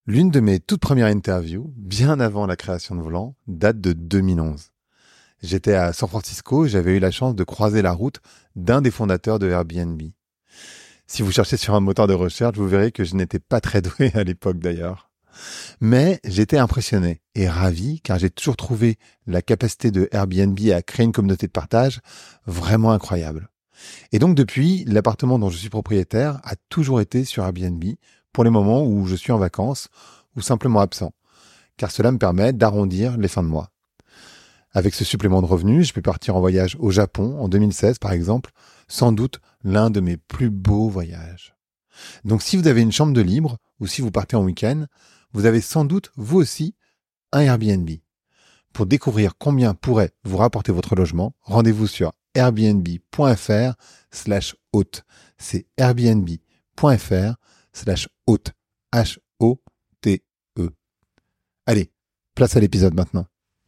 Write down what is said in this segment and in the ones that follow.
L'une de mes toutes premières interviews, bien avant la création de Volant, date de 2011. J'étais à San Francisco et j'avais eu la chance de croiser la route d'un des fondateurs de Airbnb. Si vous cherchez sur un moteur de recherche, vous verrez que je n'étais pas très doué à l'époque d'ailleurs. Mais j'étais impressionné et ravi car j'ai toujours trouvé la capacité de Airbnb à créer une communauté de partage vraiment incroyable. Et donc depuis, l'appartement dont je suis propriétaire a toujours été sur Airbnb pour les moments où je suis en vacances ou simplement absent, car cela me permet d'arrondir les fins de mois. Avec ce supplément de revenus, je peux partir en voyage au Japon en 2016 par exemple, sans doute l'un de mes plus beaux voyages. Donc si vous avez une chambre de libre ou si vous partez en week-end, vous avez sans doute vous aussi un Airbnb. Pour découvrir combien pourrait vous rapporter votre logement, rendez-vous sur airbnb.fr/hôte. C'est airbnb.fr/hôte. H-O-T-E. Allez, place à l'épisode maintenant.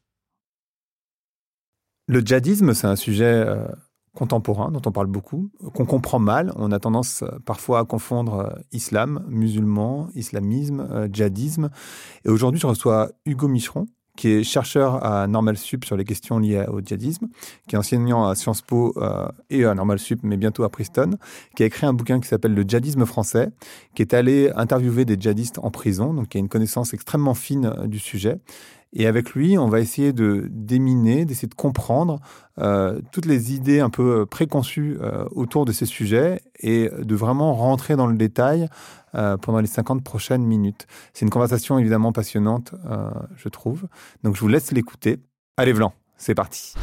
Le djihadisme, c'est un sujet contemporain dont on parle beaucoup, qu'on comprend mal. On a tendance parfois à confondre islam, musulman, islamisme, djihadisme. Et aujourd'hui, je reçois Hugo Micheron, qui est chercheur à Normal Sup sur les questions liées au djihadisme, qui est enseignant à Sciences Po et à Normal Sup, mais bientôt à Princeton, qui a écrit un bouquin qui s'appelle Le djihadisme français, qui est allé interviewer des djihadistes en prison, donc qui a une connaissance extrêmement fine du sujet. Et avec lui, on va essayer de déminer, d'essayer de comprendre toutes les idées un peu préconçues autour de ces sujets et de vraiment rentrer dans le détail pendant les 50 prochaines minutes. C'est une conversation évidemment passionnante, je trouve. Donc je vous laisse l'écouter. Allez, Vlan, c'est parti.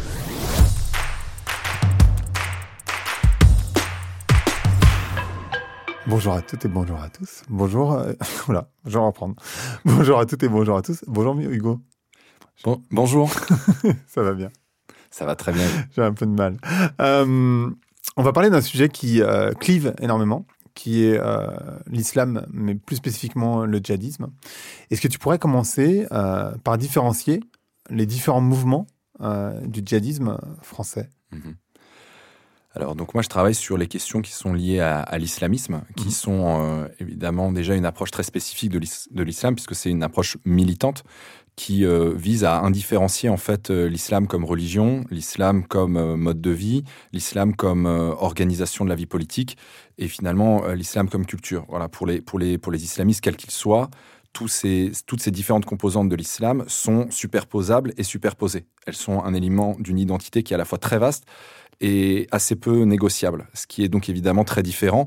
Bonjour à toutes et bonjour à tous. Bonjour, voilà, je vais reprendre. Bonjour à toutes et bonjour à tous. Bonjour Hugo. Bonjour. Ça va bien. Ça va très bien. J'ai un peu de mal. On va parler d'un sujet qui clive énormément, qui est l'islam, mais plus spécifiquement le djihadisme. Est-ce que tu pourrais commencer par différencier les différents mouvements du djihadisme français ? Alors, donc moi, je travaille sur les questions qui sont liées à l'islamisme, qui sont évidemment déjà une approche très spécifique de l'islam, puisque c'est une approche militante qui vise à indifférencier en fait l'islam comme religion, l'islam comme mode de vie, l'islam comme organisation de la vie politique et finalement l'islam comme culture. Voilà, pour les islamistes, quels qu'ils soient, toutes ces différentes composantes de l'islam sont superposables et superposées. Elles sont un élément d'une identité qui est à la fois très vaste et assez peu négociable, ce qui est donc évidemment très différent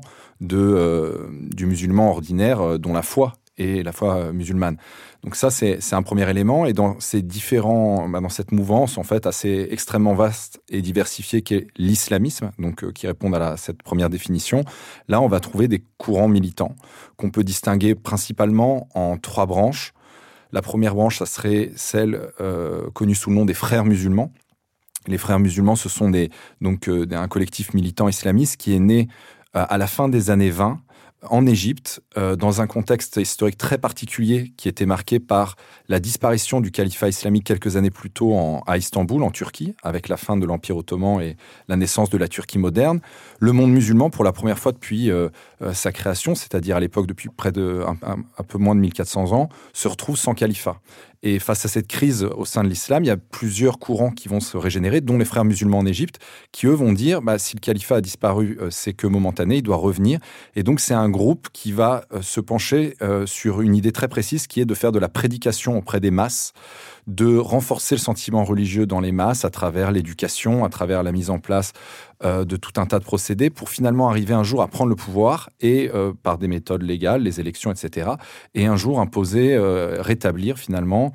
du musulman ordinaire dont la foi est la foi musulmane. Donc ça, c'est un premier élément. Et dans dans cette mouvance, en fait, assez extrêmement vaste et diversifiée qu'est l'islamisme, donc qui répondent à cette première définition, là, on va trouver des courants militants qu'on peut distinguer principalement en 3 branches. La première branche, ça serait celle connue sous le nom des frères musulmans. Les frères musulmans, ce sont un collectif militant islamiste qui est né à la fin des années 20 en Égypte, dans un contexte historique très particulier qui était marqué par la disparition du califat islamique quelques années plus tôt à Istanbul, en Turquie, avec la fin de l'Empire ottoman et la naissance de la Turquie moderne. Le monde musulman, pour la première fois depuis sa création, c'est-à-dire à l'époque depuis près de un peu moins de 1400 ans, se retrouve sans califat. Et face à cette crise au sein de l'islam, il y a plusieurs courants qui vont se régénérer, dont les frères musulmans en Égypte, qui eux vont dire si le califat a disparu, c'est que momentané, il doit revenir. Et donc c'est un groupe qui va se pencher sur une idée très précise qui est de faire de la prédication auprès des masses, de renforcer le sentiment religieux dans les masses à travers l'éducation, à travers la mise en place de tout un tas de procédés pour finalement arriver un jour à prendre le pouvoir et par des méthodes légales, les élections, etc. et un jour imposer, rétablir finalement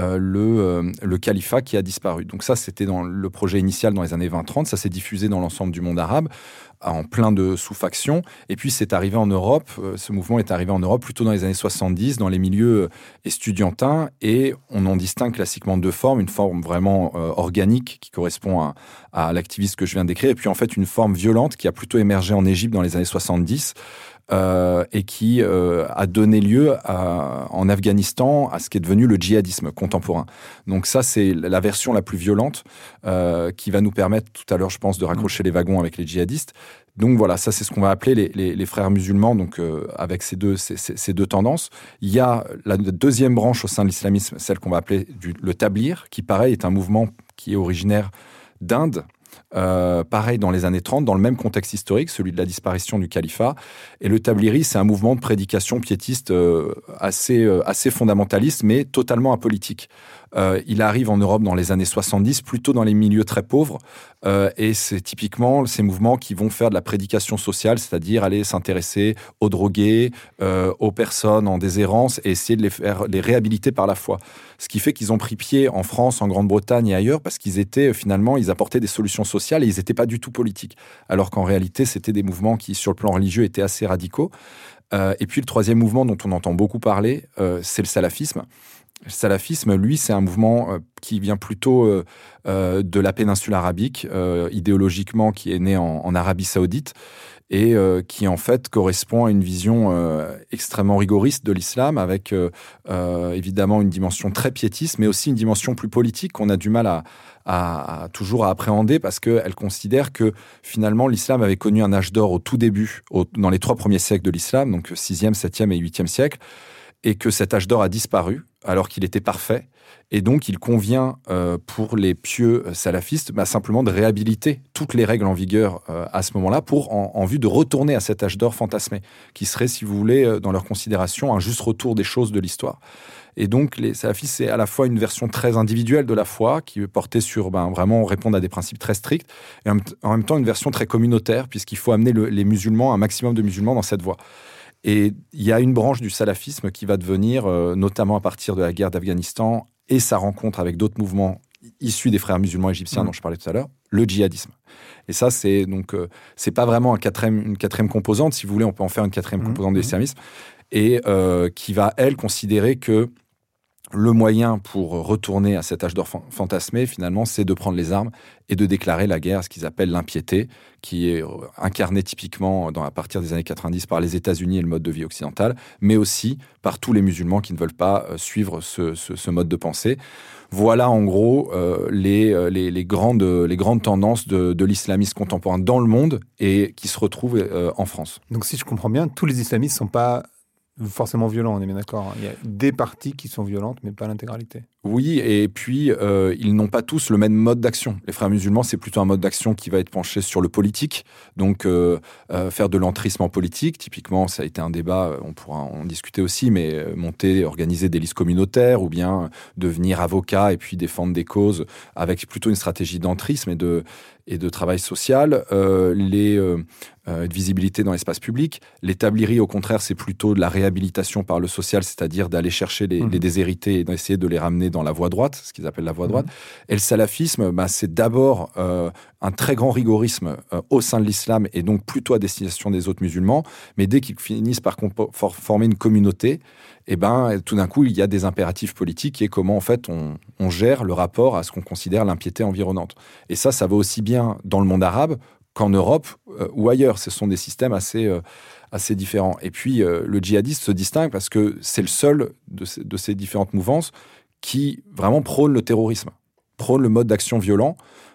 le califat qui a disparu. Donc ça, c'était dans le projet initial dans les années 20-30. Ça s'est diffusé dans l'ensemble du monde arabe en plein de sous-factions. Et puis, c'est arrivé en Europe. Ce mouvement est arrivé en Europe plutôt dans les années 70, dans les milieux estudiantins. Et on en distingue classiquement 2 formes. Une forme vraiment organique qui correspond à l'activiste que je viens de décrire. Et puis, en fait, une forme violente qui a plutôt émergé en Égypte dans les années 70, et qui a donné lieu en Afghanistan à ce qui est devenu le djihadisme contemporain. Donc ça, c'est la version la plus violente qui va nous permettre tout à l'heure, je pense, de raccrocher les wagons avec les djihadistes. Donc voilà, ça c'est ce qu'on va appeler les frères musulmans, donc avec ces deux tendances. Il y a la deuxième branche au sein de l'islamisme, celle qu'on va appeler le tablir, qui pareil est un mouvement qui est originaire d'Inde, pareil dans les années 30, dans le même contexte historique, celui de la disparition du califat. Et le tabliri, c'est un mouvement de prédication piétiste assez fondamentaliste, mais totalement apolitique. Il arrive en Europe dans les années 70, plutôt dans les milieux très pauvres, et c'est typiquement ces mouvements qui vont faire de la prédication sociale, c'est-à-dire aller s'intéresser aux drogués, aux personnes en déshérence, et essayer de les réhabiliter par la foi. Ce qui fait qu'ils ont pris pied en France, en Grande-Bretagne et ailleurs, parce qu'ils étaient finalement, ils apportaient des solutions sociales et ils n'étaient pas du tout politiques. Alors qu'en réalité, c'était des mouvements qui, sur le plan religieux, étaient assez radicaux. Et puis le troisième mouvement dont on entend beaucoup parler, c'est le salafisme. Le salafisme, lui, c'est un mouvement qui vient plutôt de la péninsule arabique, idéologiquement, qui est né en Arabie Saoudite, et qui en fait correspond à une vision extrêmement rigoriste de l'islam, avec évidemment une dimension très piétiste, mais aussi une dimension plus politique qu'on a du mal toujours à appréhender, parce qu'elle considère que finalement l'islam avait connu un âge d'or au tout début, dans les 3 premiers siècles de l'islam, donc 6e, 7e et 8e siècle, et que cet âge d'or a disparu alors qu'il était parfait. Et donc, il convient pour les pieux salafistes simplement de réhabiliter toutes les règles en vigueur à ce moment-là en vue de retourner à cet âge d'or fantasmé, qui serait, si vous voulez, dans leur considération, un juste retour des choses de l'histoire. Et donc, les salafistes, c'est à la fois une version très individuelle de la foi, qui est portée sur vraiment répondre à des principes très stricts, et en même temps une version très communautaire, puisqu'il faut amener les musulmans, un maximum de musulmans dans cette voie. Et il y a une branche du salafisme qui va devenir, notamment à partir de la guerre d'Afghanistan et sa rencontre avec d'autres mouvements issus des frères musulmans égyptiens dont je parlais tout à l'heure, le djihadisme. Et ça, c'est pas vraiment une quatrième composante, si vous voulez, on peut en faire une quatrième composante de l'islamisme, et qui va, elle, considérer que le moyen pour retourner à cet âge d'or fantasmé, finalement, c'est de prendre les armes et de déclarer la guerre, ce qu'ils appellent l'impiété, qui est incarné typiquement à partir des années 90 par les États-Unis et le mode de vie occidental, mais aussi par tous les musulmans qui ne veulent pas suivre ce mode de pensée. Voilà en gros les grandes tendances de l'islamisme contemporain dans le monde et qui se retrouvent en France. Donc si je comprends bien, tous les islamistes ne sont pas forcément violents, on est bien d'accord. Il y a des parties qui sont violentes, mais pas l'intégralité. Oui, et puis ils n'ont pas tous le même mode d'action. Les frères musulmans, c'est plutôt un mode d'action qui va être penché sur le politique, donc faire de l'entrisme en politique. Typiquement, ça a été un débat, on pourra en discuter aussi, mais organiser des listes communautaires ou bien devenir avocat et puis défendre des causes avec plutôt une stratégie d'entrisme et de travail social, de visibilité dans l'espace public. Les tabliris, au contraire, c'est plutôt de la réhabilitation par le social, c'est-à-dire d'aller chercher les déshérités et d'essayer de les ramener dans la voie droite, ce qu'ils appellent la voie droite. Et le salafisme, c'est d'abord un très grand rigorisme au sein de l'islam et donc plutôt à destination des autres musulmans, mais dès qu'ils finissent par former une communauté, tout d'un coup, il y a des impératifs politiques et comment, en fait, on gère le rapport à ce qu'on considère l'impiété environnante. Et ça va aussi bien dans le monde arabe qu'en Europe ou ailleurs. Ce sont des systèmes assez différents. Et puis, le djihadisme se distingue parce que c'est le seul de ces différentes mouvances qui vraiment prône le terrorisme, prône le mode d'action violent.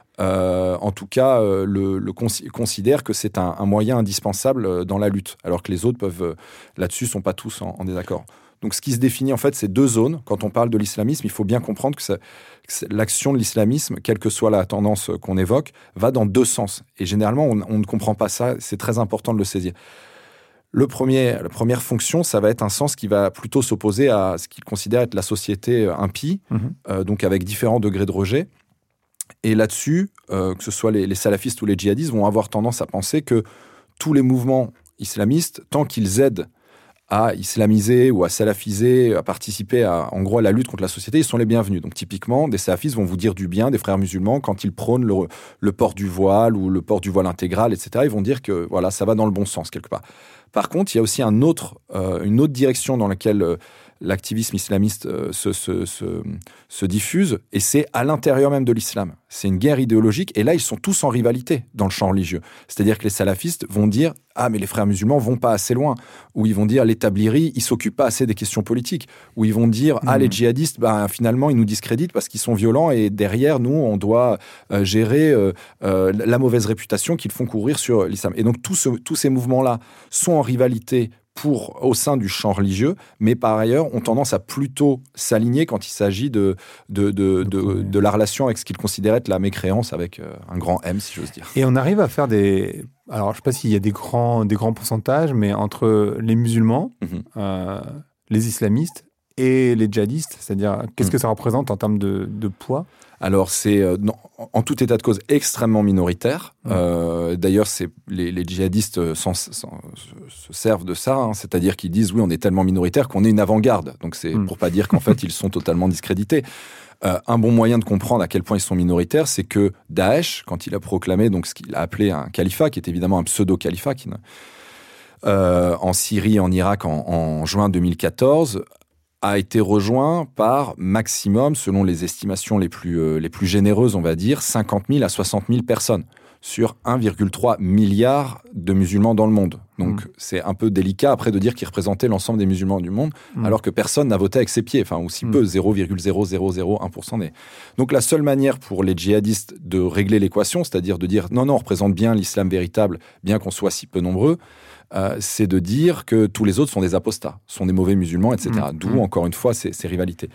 En tout cas, considère que c'est un moyen indispensable dans la lutte, alors que les autres là-dessus, sont pas tous en désaccord. Donc, ce qui se définit, en fait, c'est 2 zones. Quand on parle de l'islamisme, il faut bien comprendre que l'action de l'islamisme, quelle que soit la tendance qu'on évoque, va dans 2 sens. Et généralement, on ne comprend pas ça. C'est très important de le saisir. La première fonction, ça va être un sens qui va plutôt s'opposer à ce qu'il considère être la société impie, donc avec différents degrés de rejet. Et là-dessus, que ce soit les salafistes ou les djihadistes, vont avoir tendance à penser que tous les mouvements islamistes, tant qu'ils aident à islamiser ou à salafiser, à participer en gros à la lutte contre la société, ils sont les bienvenus. Donc typiquement, des salafistes vont vous dire du bien des frères musulmans quand ils prônent le port du voile ou le port du voile intégral, etc. Ils vont dire que voilà, ça va dans le bon sens quelque part. Par contre, il y a aussi une autre direction dans laquelle l'activisme islamiste se diffuse, et c'est à l'intérieur même de l'islam. C'est une guerre idéologique, et là, ils sont tous en rivalité dans le champ religieux. C'est-à-dire que les salafistes vont dire « Ah, mais les frères musulmans vont pas assez loin », ou ils vont dire « Les tabliris, ils s'occupent pas assez des questions politiques », ou ils vont dire « Ah, les djihadistes, finalement, ils nous discréditent parce qu'ils sont violents, et derrière, nous, on doit gérer la mauvaise réputation qu'ils font courir sur l'islam ». Et donc, tous ces mouvements-là sont en rivalité au sein du champ religieux, mais par ailleurs ont tendance à plutôt s'aligner quand il s'agit de la relation avec ce qu'ils considèrent être la mécréance avec un grand M, si j'ose dire. Et on arrive à faire des... Alors, je ne sais pas s'il y a des grands pourcentages, mais entre les musulmans, les islamistes et les djihadistes, c'est-à-dire qu'est-ce que ça représente en termes de poids ? Alors, c'est en tout état de cause extrêmement minoritaire. D'ailleurs, les djihadistes se servent de ça, hein, c'est-à-dire qu'ils disent, oui, on est tellement minoritaire qu'on est une avant-garde. Donc, c'est pour pas dire qu'en fait, ils sont totalement discrédités. Un bon moyen de comprendre à quel point ils sont minoritaires, c'est que Daesh, quand il a proclamé donc, ce qu'il a appelé un califat, qui est évidemment un pseudo-califat, en Syrie et en Irak en juin 2014, a été rejoint par maximum, selon les estimations les plus généreuses, on va dire, 50 000 à 60 000 personnes sur 1,3 milliard de musulmans dans le monde. Donc, c'est un peu délicat après de dire qu'ils représentaient l'ensemble des musulmans du monde, alors que personne n'a voté avec ses pieds, enfin, aussi peu, 0,0001% des... Donc, la seule manière pour les djihadistes de régler l'équation, c'est-à-dire de dire non, on représente bien l'islam véritable, bien qu'on soit si peu nombreux, c'est de dire que tous les autres sont des apostats, sont des mauvais musulmans, etc. D'où, encore une fois, ces rivalités.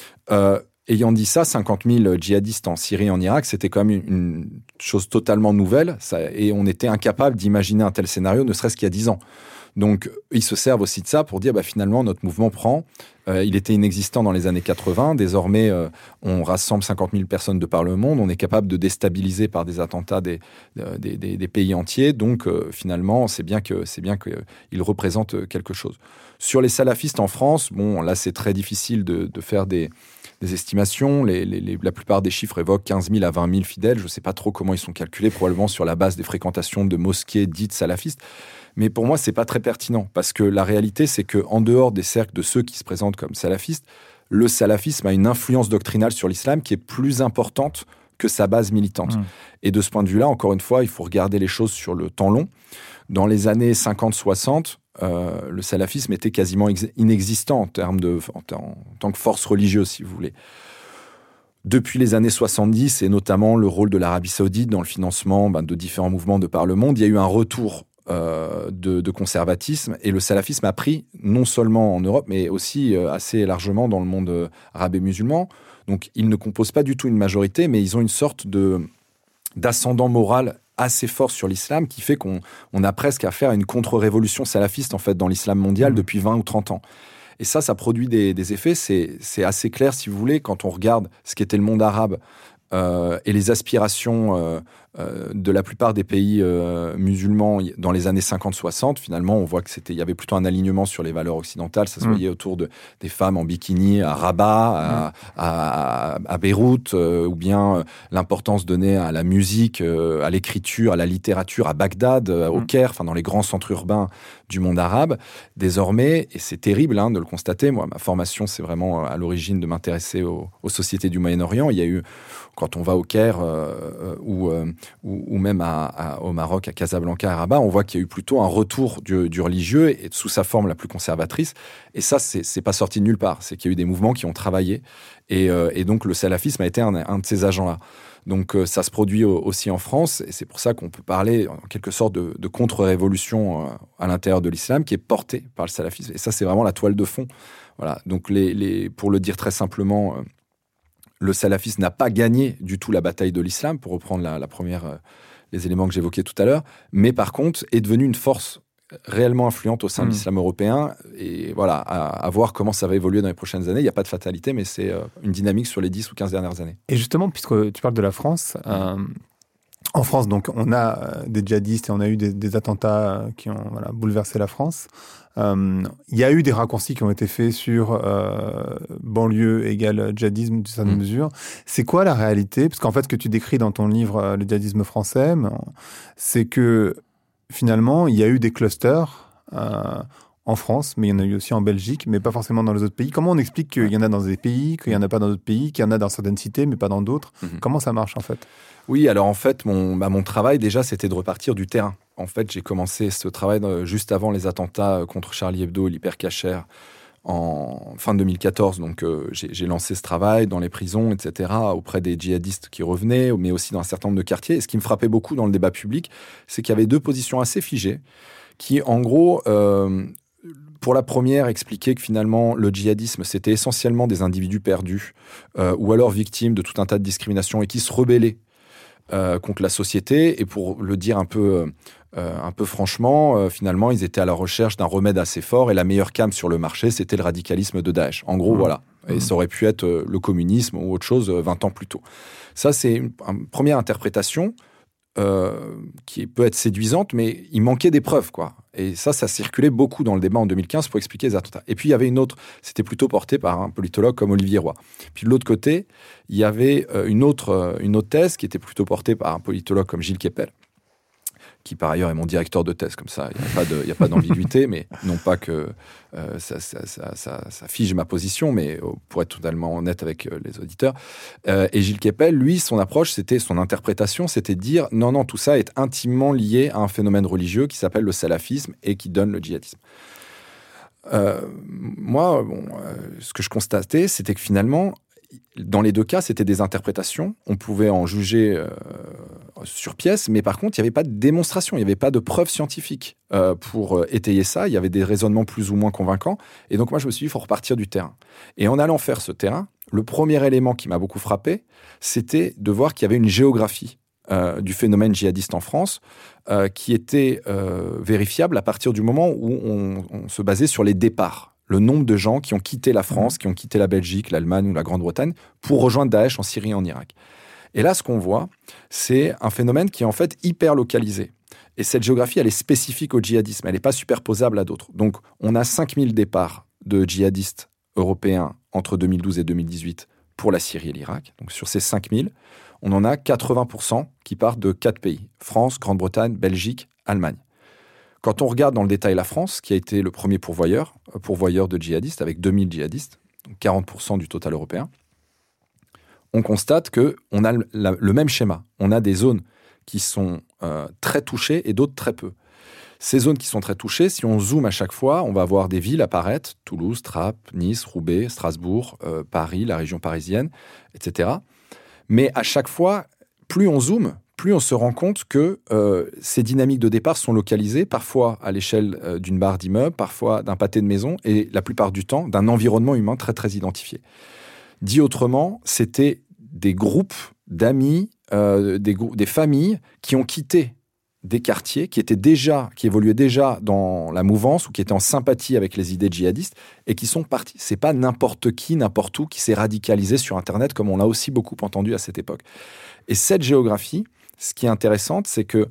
Ayant dit ça, 50 000 djihadistes en Syrie et en Irak, c'était quand même une chose totalement nouvelle, et on était incapable d'imaginer un tel scénario, ne serait-ce qu'il y a 10 ans. Donc, ils se servent aussi de ça pour dire, finalement, notre mouvement prend. Il était inexistant dans les années 80. Désormais, on rassemble 50 000 personnes de par le monde. On est capable de déstabiliser par des attentats des pays entiers. Donc, finalement, c'est bien qu'ils représentent quelque chose. Sur les salafistes en France, là, c'est très difficile de faire des estimations. La plupart des chiffres évoquent 15 000 à 20 000 fidèles. Je ne sais pas trop comment ils sont calculés, probablement sur la base des fréquentations de mosquées dites salafistes. Mais pour moi, c'est pas très pertinent, parce que la réalité, c'est qu'en dehors des cercles de ceux qui se présentent comme salafistes, le salafisme a une influence doctrinale sur l'islam qui est plus importante que sa base militante. Et de ce point de vue-là, encore une fois, il faut regarder les choses sur le temps long. Dans les années 50-60, le salafisme était quasiment inexistant en tant que force religieuse, si vous voulez. Depuis les années 70, et notamment le rôle de l'Arabie Saoudite dans le financement de différents mouvements de par le monde, il y a eu un retour de conservatisme, et le salafisme a pris, non seulement en Europe, mais aussi assez largement dans le monde arabe et musulman. Donc, ils ne composent pas du tout une majorité, mais ils ont une sorte d'ascendant moral assez fort sur l'islam, qui fait qu'on a presque affaire à une contre-révolution salafiste, en fait, dans l'islam mondial depuis 20 ou 30 ans. Et ça produit des effets. C'est assez clair, si vous voulez, quand on regarde ce qu'était le monde arabe et les aspirations de la plupart des pays musulmans dans les années 50-60, finalement, on voit qu'il y avait plutôt un alignement sur les valeurs occidentales. Ça se voyait autour des femmes en bikini à Rabat, à Beyrouth, ou bien l'importance donnée à la musique, à l'écriture, à la littérature, à Bagdad, au Caire, dans les grands centres urbains du monde arabe. Désormais, et c'est terrible de le constater, moi, ma formation, c'est vraiment à l'origine de m'intéresser aux sociétés du Moyen-Orient. Il y a eu, quand on va au Caire ou même au Maroc, à Casablanca, à Rabat, on voit qu'il y a eu plutôt un retour du religieux, et sous sa forme la plus conservatrice. Et ça, c'est pas sorti de nulle part. C'est qu'il y a eu des mouvements qui ont travaillé. Et donc, le salafisme a été un de ces agents-là. Donc, ça se produit aussi en France. Et c'est pour ça qu'on peut parler, en quelque sorte, de contre-révolution à l'intérieur de l'islam qui est portée par le salafisme. Et ça, c'est vraiment la toile de fond. Voilà. Donc, pour le dire très simplement, le salafisme n'a pas gagné du tout la bataille de l'islam, pour reprendre la première, les éléments que j'évoquais tout à l'heure, mais par contre est devenu une force réellement influente au sein de l'islam européen. Et voilà, à voir comment ça va évoluer dans les prochaines années. Il n'y a pas de fatalité, mais c'est une dynamique sur les 10 ou 15 dernières années. Et justement, puisque tu parles de la France, en France, donc, on a des djihadistes et on a eu des attentats qui ont bouleversé la France. Il y a eu des raccourcis qui ont été faits sur banlieue égale djihadisme d'une certaine mesure. C'est quoi la réalité ? Parce qu'en fait, ce que tu décris dans ton livre, le djihadisme français, c'est que finalement, il y a eu des clusters en France, mais il y en a eu aussi en Belgique, mais pas forcément dans les autres pays. Comment on explique qu'il y en a dans des pays, qu'il n'y en a pas dans d'autres pays, qu'il y en a dans certaines cités, mais pas dans d'autres? Comment ça marche en fait? Oui, alors en fait, mon travail déjà, c'était de repartir du terrain. En fait, j'ai commencé ce travail juste avant les attentats contre Charlie Hebdo et l'hypercacher en fin 2014. Donc, j'ai lancé ce travail dans les prisons, etc., auprès des djihadistes qui revenaient, mais aussi dans un certain nombre de quartiers. Et ce qui me frappait beaucoup dans le débat public, c'est qu'il y avait deux positions assez figées qui, en gros, pour la première, expliquaient que finalement, le djihadisme, c'était essentiellement des individus perdus ou alors victimes de tout un tas de discriminations et qui se rebellaient contre la société. Et pour le dire un peu franchement, finalement, ils étaient à la recherche d'un remède assez fort et la meilleure came sur le marché, c'était le radicalisme de Daesh. En gros, voilà. Et ça aurait pu être le communisme ou autre chose 20 ans plus tôt. Ça, c'est une première interprétation qui peut être séduisante, mais il manquait des preuves, quoi. Et ça circulait beaucoup dans le débat en 2015 pour expliquer les attentats. Et puis, il y avait une autre, c'était plutôt porté par un politologue comme Olivier Roy. Puis de l'autre côté, il y avait une autre thèse qui était plutôt portée par un politologue comme Gilles Kepel, qui par ailleurs est mon directeur de thèse, comme ça, il n'y a pas d'ambiguïté, mais non pas que ça fige ma position, mais pour être totalement honnête avec les auditeurs. Et Gilles Kepel, lui, son interprétation, c'était de dire non, tout ça est intimement lié à un phénomène religieux qui s'appelle le salafisme et qui donne le djihadisme. Moi, ce que je constatais, c'était que finalement, dans les deux cas, c'était des interprétations. On pouvait en juger sur pièce, mais par contre, il n'y avait pas de démonstration, il n'y avait pas de preuves scientifiques pour étayer ça. Il y avait des raisonnements plus ou moins convaincants. Et donc, moi, je me suis dit, il faut repartir du terrain. Et en allant faire ce terrain, le premier élément qui m'a beaucoup frappé, c'était de voir qu'il y avait une géographie du phénomène djihadiste en France qui était vérifiable à partir du moment où on se basait sur les départs. Le nombre de gens qui ont quitté la France, qui ont quitté la Belgique, l'Allemagne ou la Grande-Bretagne pour rejoindre Daesh en Syrie et en Irak. Et là, ce qu'on voit, c'est un phénomène qui est en fait hyper localisé. Et cette géographie, elle est spécifique au djihadisme. Elle n'est pas superposable à d'autres. Donc, on a 5000 départs de djihadistes européens entre 2012 et 2018 pour la Syrie et l'Irak. Donc, sur ces 5000, on en a 80% qui partent de 4 pays. France, Grande-Bretagne, Belgique, Allemagne. Quand on regarde dans le détail la France, qui a été le premier pourvoyeur de djihadistes, avec 2000 djihadistes, donc 40% du total européen, on constate qu'on a le même schéma. On a des zones qui sont très touchées et d'autres très peu. Ces zones qui sont très touchées, si on zoome à chaque fois, on va voir des villes apparaître, Toulouse, Trappes, Nice, Roubaix, Strasbourg, Paris, la région parisienne, etc. Mais à chaque fois, plus on zoome, plus on se rend compte que ces dynamiques de départ sont localisées, parfois à l'échelle d'une barre d'immeuble, parfois d'un pâté de maison, et la plupart du temps, d'un environnement humain très, très identifié. Dit autrement, c'était des groupes d'amis, des familles qui ont quitté des quartiers qui évoluaient déjà dans la mouvance ou qui étaient en sympathie avec les idées djihadistes et qui sont partis. C'est pas n'importe qui, n'importe où qui s'est radicalisé sur Internet, comme on l'a aussi beaucoup entendu à cette époque. Et cette géographie, ce qui est intéressant, c'est que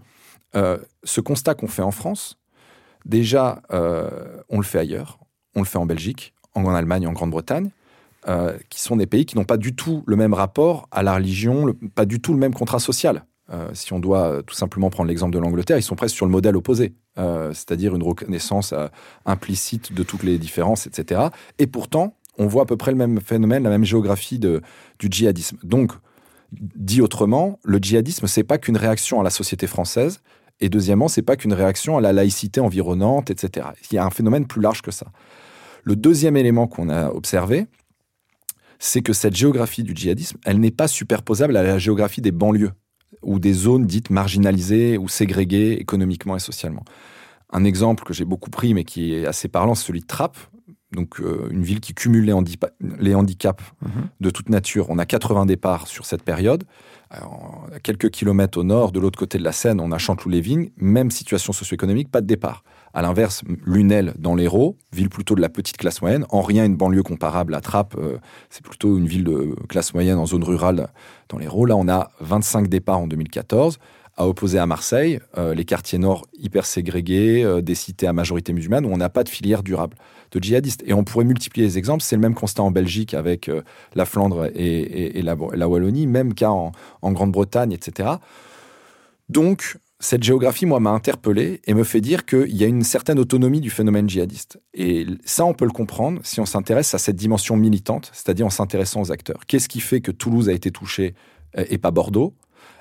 ce constat qu'on fait en France, déjà, on le fait ailleurs. On le fait en Belgique, en Allemagne, en Grande-Bretagne, qui sont des pays qui n'ont pas du tout le même rapport à la religion, pas du tout le même contrat social. Si on doit tout simplement prendre l'exemple de l'Angleterre, ils sont presque sur le modèle opposé, c'est-à-dire une reconnaissance implicite de toutes les différences, etc. Et pourtant, on voit à peu près le même phénomène, la même géographie du djihadisme. Donc, dit autrement, le djihadisme, c'est pas qu'une réaction à la société française, et deuxièmement, c'est pas qu'une réaction à la laïcité environnante, etc. Il y a un phénomène plus large que ça. Le deuxième élément qu'on a observé, c'est que cette géographie du djihadisme, elle n'est pas superposable à la géographie des banlieues ou des zones dites marginalisées ou ségrégées économiquement et socialement. Un exemple que j'ai beaucoup pris, mais qui est assez parlant, c'est celui de Trappes, donc une ville qui cumule les handicaps de toute nature. On a 80 départs sur cette période. Alors, à quelques kilomètres au nord, de l'autre côté de la Seine, on a Chanteloup-les-Vignes, même situation socio-économique, pas de départ. À l'inverse, Lunel, dans l'Hérault, ville plutôt de la petite classe moyenne, en rien une banlieue comparable à Trappes, c'est plutôt une ville de classe moyenne en zone rurale dans l'Hérault. Là, on a 25 départs en 2014, à opposer à Marseille, les quartiers nord hyper ségrégés, des cités à majorité musulmane, où on n'a pas de filière durable de djihadistes. Et on pourrait multiplier les exemples. C'est le même constat en Belgique avec la Flandre et la Wallonie, même cas en Grande-Bretagne, etc. Donc, cette géographie, moi, m'a interpellé et me fait dire qu'il y a une certaine autonomie du phénomène djihadiste. Et ça, on peut le comprendre si on s'intéresse à cette dimension militante, c'est-à-dire en s'intéressant aux acteurs. Qu'est-ce qui fait que Toulouse a été touchée et pas Bordeaux ?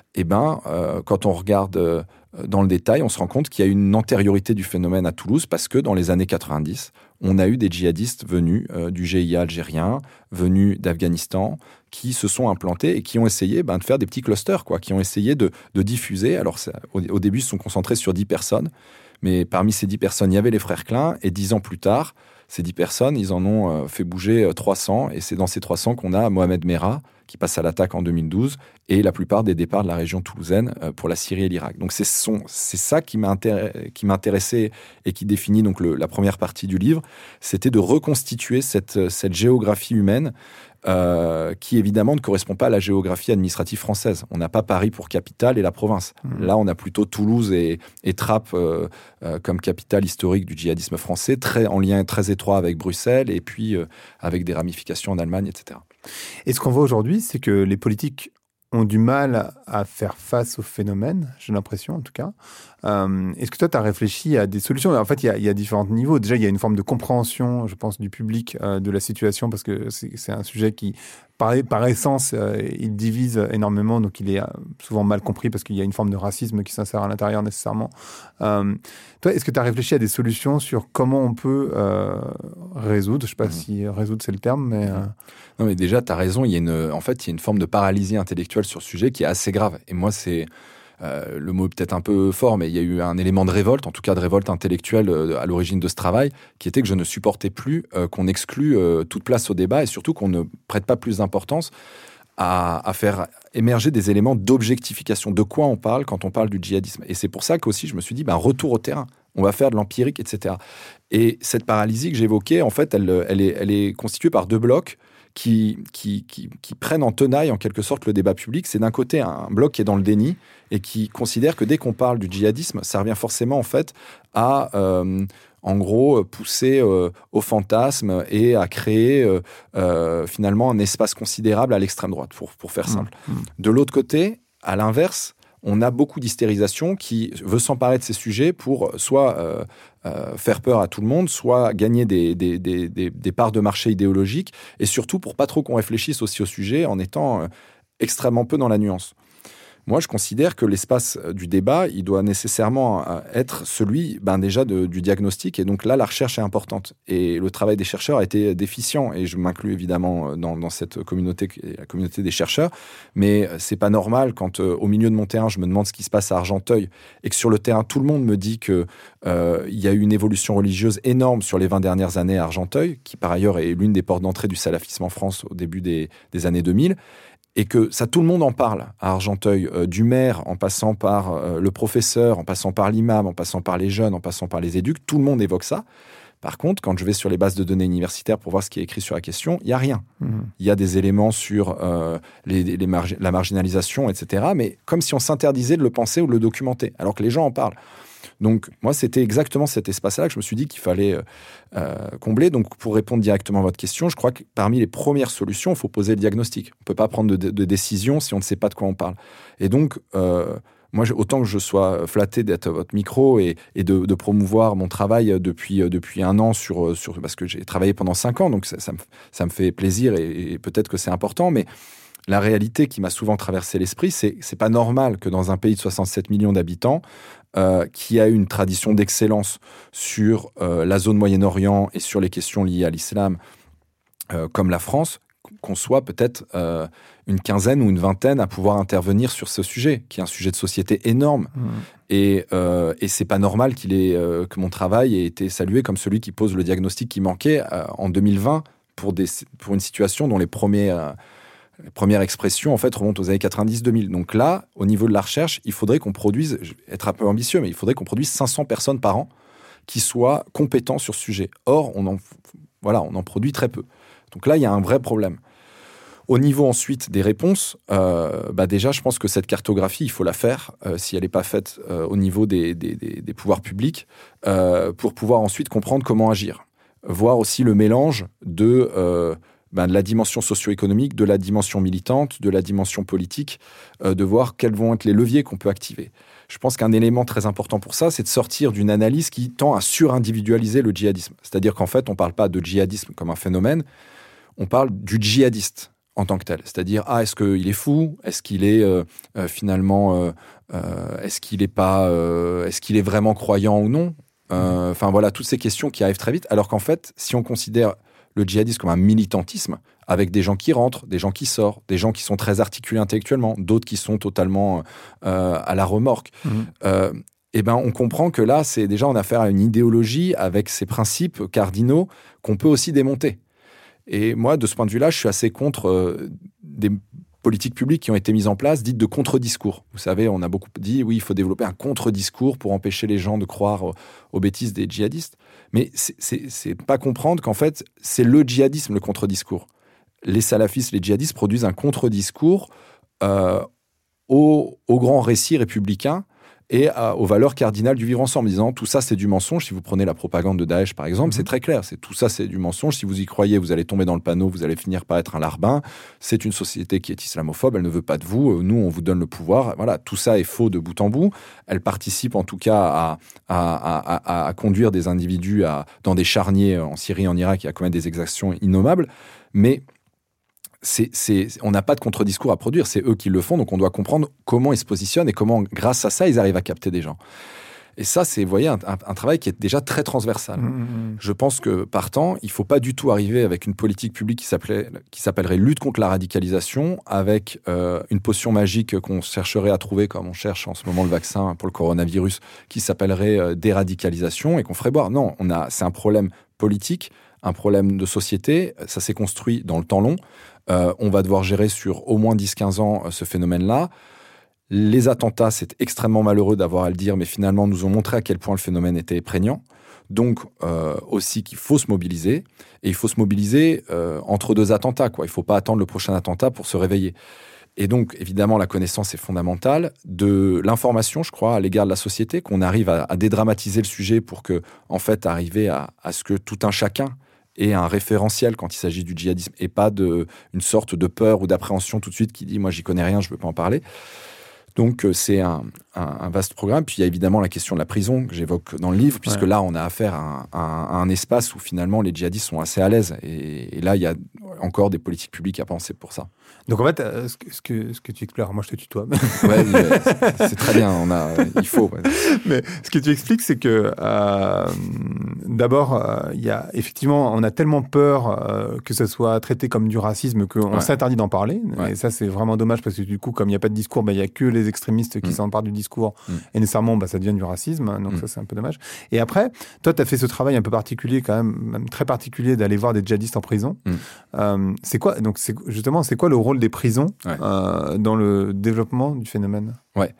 Quand on regarde dans le détail, on se rend compte qu'il y a une antériorité du phénomène à Toulouse parce que dans les années 90, on a eu des djihadistes venus du GIA algérien, venus d'Afghanistan, qui se sont implantés et qui ont essayé de faire des petits clusters, qui ont essayé de diffuser. Alors, au début, ils se sont concentrés sur 10 personnes, mais parmi ces 10 personnes, il y avait les frères Klein, et 10 ans plus tard, ces 10 personnes, ils en ont fait bouger 300, et c'est dans ces 300 qu'on a Mohamed Merah, qui passe à l'attaque en 2012, et la plupart des départs de la région toulousaine pour la Syrie et l'Irak. Donc c'est ça qui m'a intéressé et qui définit donc la première partie du livre, c'était de reconstituer cette géographie humaine qui évidemment ne correspond pas à la géographie administrative française. On n'a pas Paris pour capitale et la province. Là, on a plutôt Toulouse et Trappes comme capitale historique du djihadisme français, en lien très étroit avec Bruxelles et puis avec des ramifications en Allemagne, etc. Et ce qu'on voit aujourd'hui, c'est que les politiques ont du mal à faire face au phénomène, j'ai l'impression en tout cas. Est-ce que toi, tu as réfléchi à des solutions ? En fait, il y a différents niveaux. Déjà, il y a une forme de compréhension, je pense, du public de la situation, parce que c'est un sujet qui, par essence, il divise énormément, donc il est souvent mal compris, parce qu'il y a une forme de racisme qui s'insère à l'intérieur nécessairement. Toi, est-ce que tu as réfléchi à des solutions sur comment on peut résoudre ? Je ne sais pas si résoudre, c'est le terme, mais... Non, mais déjà, tu as raison, il y a une forme de paralysie intellectuelle sur ce sujet qui est assez grave. Et moi, c'est... le mot est peut-être un peu fort, mais il y a eu un élément de révolte, en tout cas de révolte intellectuelle à l'origine de ce travail, qui était que je ne supportais plus qu'on exclue toute place au débat et surtout qu'on ne prête pas plus d'importance à faire émerger des éléments d'objectification. De quoi on parle quand on parle du djihadisme ? Et c'est pour ça qu'aussi je me suis dit, retour au terrain, on va faire de l'empirique, etc. Et cette paralysie que j'évoquais, en fait, elle est constituée par deux blocs qui prennent en tenaille en quelque sorte le débat public. C'est d'un côté un bloc qui est dans le déni et qui considère que dès qu'on parle du djihadisme, ça revient forcément en fait à en gros pousser au fantasme et à créer finalement un espace considérable à l'extrême droite, pour faire simple. De l'autre côté, à l'inverse, on a beaucoup d'hystérisation qui veut s'emparer de ces sujets pour soit faire peur à tout le monde, soit gagner des parts de marché idéologiques, et surtout pour pas trop qu'on réfléchisse aussi au sujet en étant extrêmement peu dans la nuance. Moi, je considère que l'espace du débat, il doit nécessairement être celui déjà du diagnostic. Et donc là, la recherche est importante. Et le travail des chercheurs a été déficient. Et je m'inclus évidemment dans cette communauté, la communauté des chercheurs. Mais c'est pas normal quand, au milieu de mon terrain, je me demande ce qui se passe à Argenteuil et que sur le terrain, tout le monde me dit qu'il y a eu une évolution religieuse énorme sur les 20 dernières années à Argenteuil, qui par ailleurs est l'une des portes d'entrée du salafisme en France au début des années 2000. Et que ça, tout le monde en parle à Argenteuil, du maire, en passant par le professeur, en passant par l'imam, en passant par les jeunes, en passant par les éduques, tout le monde évoque ça. Par contre, quand je vais sur les bases de données universitaires pour voir ce qui est écrit sur la question, il n'y a rien. Il y a des éléments sur la marginalisation, etc., mais comme si on s'interdisait de le penser ou de le documenter, alors que les gens en parlent. Donc, moi, c'était exactement cet espace-là que je me suis dit qu'il fallait combler. Donc, pour répondre directement à votre question, je crois que parmi les premières solutions, il faut poser le diagnostic. On ne peut pas prendre de décision si on ne sait pas de quoi on parle. Et donc, moi, autant que je sois flatté d'être à votre micro et de promouvoir mon travail depuis un an parce que j'ai travaillé pendant 5 ans, donc ça me fait plaisir et peut-être que c'est important, mais la réalité qui m'a souvent traversé l'esprit, c'est pas normal que dans un pays de 67 millions d'habitants, qui a une tradition d'excellence sur la zone Moyen-Orient et sur les questions liées à l'islam, comme la France, qu'on soit peut-être une quinzaine ou une vingtaine à pouvoir intervenir sur ce sujet, qui est un sujet de société énorme. Et c'est pas normal que mon travail ait été salué comme celui qui pose le diagnostic qui manquait en 2020 pour une situation dont les premières expressions, en fait, remontent aux années 90-2000. Donc là, au niveau de la recherche, il faudrait qu'on produise, je vais être un peu ambitieux, mais il faudrait qu'on produise 500 personnes par an qui soient compétents sur ce sujet. Or, on en produit très peu. Donc là, il y a un vrai problème. Au niveau ensuite des réponses, déjà, je pense que cette cartographie, il faut la faire, si elle n'est pas faite au niveau des pouvoirs publics, pour pouvoir ensuite comprendre comment agir. Voir aussi le mélange de la dimension socio-économique, de la dimension militante, de la dimension politique, de voir quels vont être les leviers qu'on peut activer. je pense qu'un élément très important pour ça, c'est de sortir d'une analyse qui tend à surindividualiser le djihadisme. C'est-à-dire qu'en fait, on ne parle pas de djihadisme comme un phénomène, on parle du djihadiste en tant que tel. C'est-à-dire, est-ce qu'il est fou ? Est-ce qu'il est finalement... est-ce qu'il est vraiment croyant ou non ? Enfin voilà, toutes ces questions qui arrivent très vite. Alors qu'en fait, si on considère le djihadisme comme un militantisme, avec des gens qui rentrent, des gens qui sortent, des gens qui sont très articulés intellectuellement, d'autres qui sont totalement à la remorque, et ben on comprend que là, c'est déjà on a affaire à une idéologie avec ses principes cardinaux qu'on peut aussi démonter. Et moi, de ce point de vue-là, je suis assez contre des politiques publiques qui ont été mises en place, dites de contre-discours. Vous savez, on a beaucoup dit, oui, il faut développer un contre-discours pour empêcher les gens de croire aux bêtises des djihadistes. Mais c'est pas comprendre qu'en fait, c'est le djihadisme, le contre-discours. Les salafistes, les djihadistes produisent un contre-discours au grand récit républicain et aux valeurs cardinales du vivre ensemble, disant tout ça c'est du mensonge. Si vous prenez la propagande de Daesh par exemple, c'est très clair, tout ça c'est du mensonge. Si vous y croyez, vous allez tomber dans le panneau, vous allez finir par être un larbin. C'est une société qui est islamophobe, elle ne veut pas de vous, nous on vous donne le pouvoir. Voilà, tout ça est faux de bout en bout. Elle participe en tout cas à conduire des individus dans des charniers en Syrie, en Irak et à commettre des exactions innommables. Mais on n'a pas de contre-discours à produire, c'est eux qui le font, donc on doit comprendre comment ils se positionnent et comment, grâce à ça, ils arrivent à capter des gens. Et ça, c'est, vous voyez, un travail qui est déjà très transversal. Je pense que, partant, il ne faut pas du tout arriver avec une politique publique qui s'appellerait lutte contre la radicalisation, avec une potion magique qu'on chercherait à trouver, comme on cherche en ce moment le vaccin pour le coronavirus, qui s'appellerait déradicalisation, et qu'on ferait boire. Non, c'est un problème politique, un problème de société, ça s'est construit dans le temps long. On va devoir gérer sur au moins 10-15 ans ce phénomène-là. Les attentats, c'est extrêmement malheureux d'avoir à le dire, mais finalement, nous ont montré à quel point le phénomène était prégnant. Donc, aussi qu'il faut se mobiliser. Et il faut se mobiliser entre deux attentats, quoi. Il ne faut pas attendre le prochain attentat pour se réveiller. Et donc, évidemment, la connaissance est fondamentale. De l'information, je crois, à l'égard de la société, qu'on arrive à dédramatiser le sujet pour que, en fait, arriver à ce que tout un chacun ait un référentiel quand il s'agit du djihadisme et pas une sorte de peur ou d'appréhension tout de suite qui dit « moi, j'y connais rien, je ne veux pas en parler ». Donc, c'est un vaste programme. Puis, il y a évidemment la question de la prison que j'évoque dans le livre, puisque là, on a affaire à un espace où, finalement, les djihadistes sont assez à l'aise. Et là, il y a encore des politiques publiques à penser pour ça. Donc, en fait, ce que tu expliques, moi, je te tutoie. Ouais, c'est très bien. Il faut. Ouais. Mais ce que tu expliques, c'est que, d'abord, il y a effectivement, on a tellement peur que ce soit traité comme du racisme qu'on s'interdit d'en parler. Ouais. Et ça, c'est vraiment dommage parce que, du coup, comme il n'y a pas de discours, il n'y a que les extrémistes qui s'emparent du discours et nécessairement ça devient du racisme, donc ça c'est un peu dommage. Et après, toi tu as fait ce travail un peu particulier quand même très particulier d'aller voir des djihadistes en prison. C'est quoi le rôle des prisons dans le développement du phénomène? Ouais.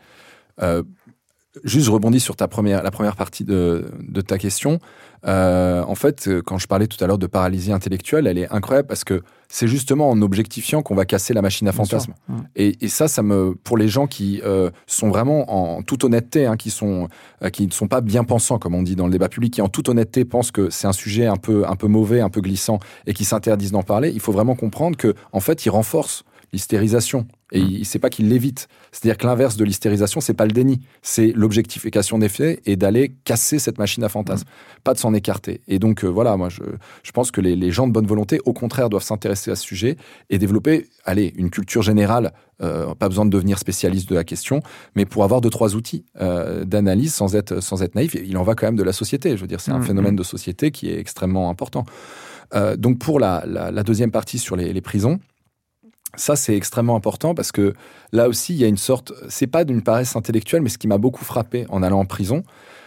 Juste, je rebondis sur la première partie de ta question. En fait, quand je parlais tout à l'heure de paralysie intellectuelle, elle est incroyable parce que c'est justement en objectifiant qu'on va casser la machine à fantasmes. Et ça pour les gens qui sont vraiment en toute honnêteté, qui ne sont pas bien pensants, comme on dit dans le débat public, qui en toute honnêteté pensent que c'est un sujet un peu mauvais, un peu glissant, et qui s'interdisent d'en parler, il faut vraiment comprendre que, en fait, ils renforcent l'hystérisation. Et c'est pas qu'il l'évite. C'est-à-dire que l'inverse de l'hystérisation, c'est pas le déni. C'est l'objectification des faits et d'aller casser cette machine à fantasmes. Pas de s'en écarter. Et donc, voilà, moi, je pense que les gens de bonne volonté, au contraire, doivent s'intéresser à ce sujet et développer, une culture générale. Pas besoin de devenir spécialiste de la question, mais pour avoir 2-3 outils d'analyse sans être naïf. Il en va quand même de la société. Je veux dire, c'est un phénomène de société qui est extrêmement important. Donc, pour la deuxième partie sur les prisons, ça, c'est extrêmement important parce que là aussi, il y a une sorte... C'est pas d'une paresse intellectuelle, mais ce qui m'a beaucoup frappé en allant en prison,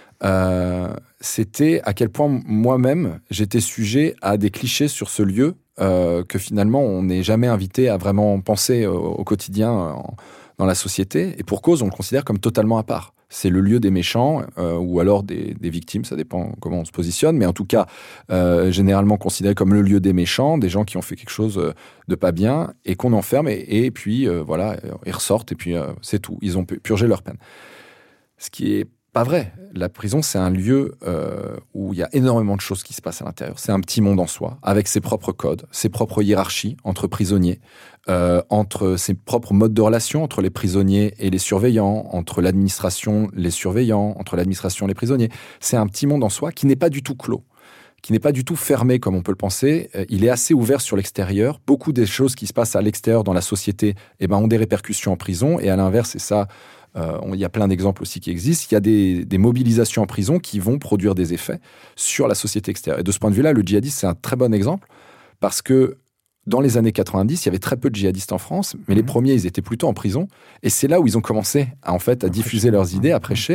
c'était à quel point moi-même, j'étais sujet à des clichés sur ce lieu que finalement, on n'est jamais invité à vraiment penser au quotidien dans la société. Et pour cause, on le considère comme totalement à part. C'est le lieu des méchants ou alors des victimes, ça dépend comment on se positionne, mais en tout cas, généralement considéré comme le lieu des méchants, des gens qui ont fait quelque chose de pas bien et qu'on enferme et puis voilà, ils ressortent et puis c'est tout. Ils ont purgé leur peine. Ce qui est pas vrai. La prison, c'est un lieu où il y a énormément de choses qui se passent à l'intérieur. C'est un petit monde en soi, avec ses propres codes, ses propres hiérarchies entre prisonniers, entre ses propres modes de relation entre les prisonniers et les surveillants, entre l'administration, les surveillants, entre l'administration et les prisonniers. C'est un petit monde en soi qui n'est pas du tout clos, qui n'est pas du tout fermé comme on peut le penser. Il est assez ouvert sur l'extérieur. Beaucoup des choses qui se passent à l'extérieur dans la société ont des répercussions en prison. Et à l'inverse, et ça, il y a plein d'exemples aussi qui existent, il y a des mobilisations en prison qui vont produire des effets sur la société extérieure. Et de ce point de vue-là, le djihadisme, c'est un très bon exemple parce que dans les années 90, il y avait très peu de djihadistes en France, mais les premiers, ils étaient plutôt en prison. Et c'est là où ils ont commencé à diffuser leurs idées, à prêcher.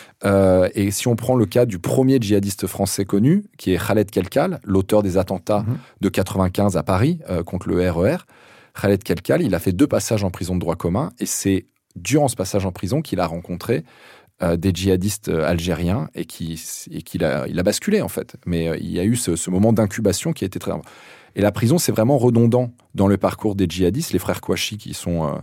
Et si on prend le cas du premier djihadiste français connu, qui est Khaled Kelkal, l'auteur des attentats de 95 à Paris contre le RER, Khaled Kelkal, il a fait 2 passages en prison de droit commun, et c'est durant ce passage en prison qu'il a rencontré des djihadistes algériens et qu'il a basculé, en fait. Mais il y a eu ce moment d'incubation qui a été très important. Et la prison, c'est vraiment redondant dans le parcours des djihadistes. Les frères Kouachi, qui sont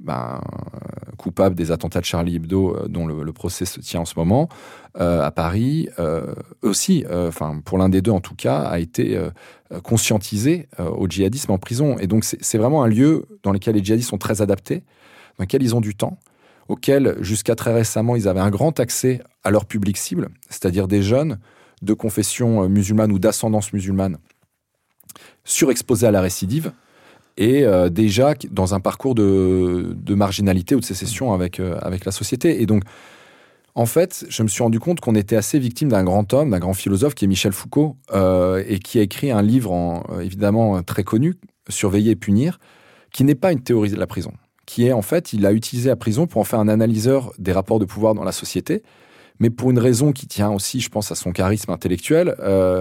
coupables des attentats de Charlie Hebdo, dont le procès se tient en ce moment, à Paris, aussi, pour l'un des deux en tout cas, a été conscientisé au djihadisme en prison. Et donc, c'est vraiment un lieu dans lequel les djihadistes sont très adaptés, dans lequel ils ont du temps, auquel, jusqu'à très récemment, ils avaient un grand accès à leur public cible, c'est-à-dire des jeunes de confession musulmane ou d'ascendance musulmane, surexposés à la récidive et déjà dans un parcours de marginalité ou de sécession avec la société. Et donc, en fait, je me suis rendu compte qu'on était assez victime d'un grand homme, d'un grand philosophe qui est Michel Foucault, et qui a écrit un livre évidemment très connu, Surveiller et punir, qui n'est pas une théorie de la prison, qui est en fait, il a utilisé la prison pour en faire un analyseur des rapports de pouvoir dans la société, mais pour une raison qui tient aussi, je pense, à son charisme intellectuel.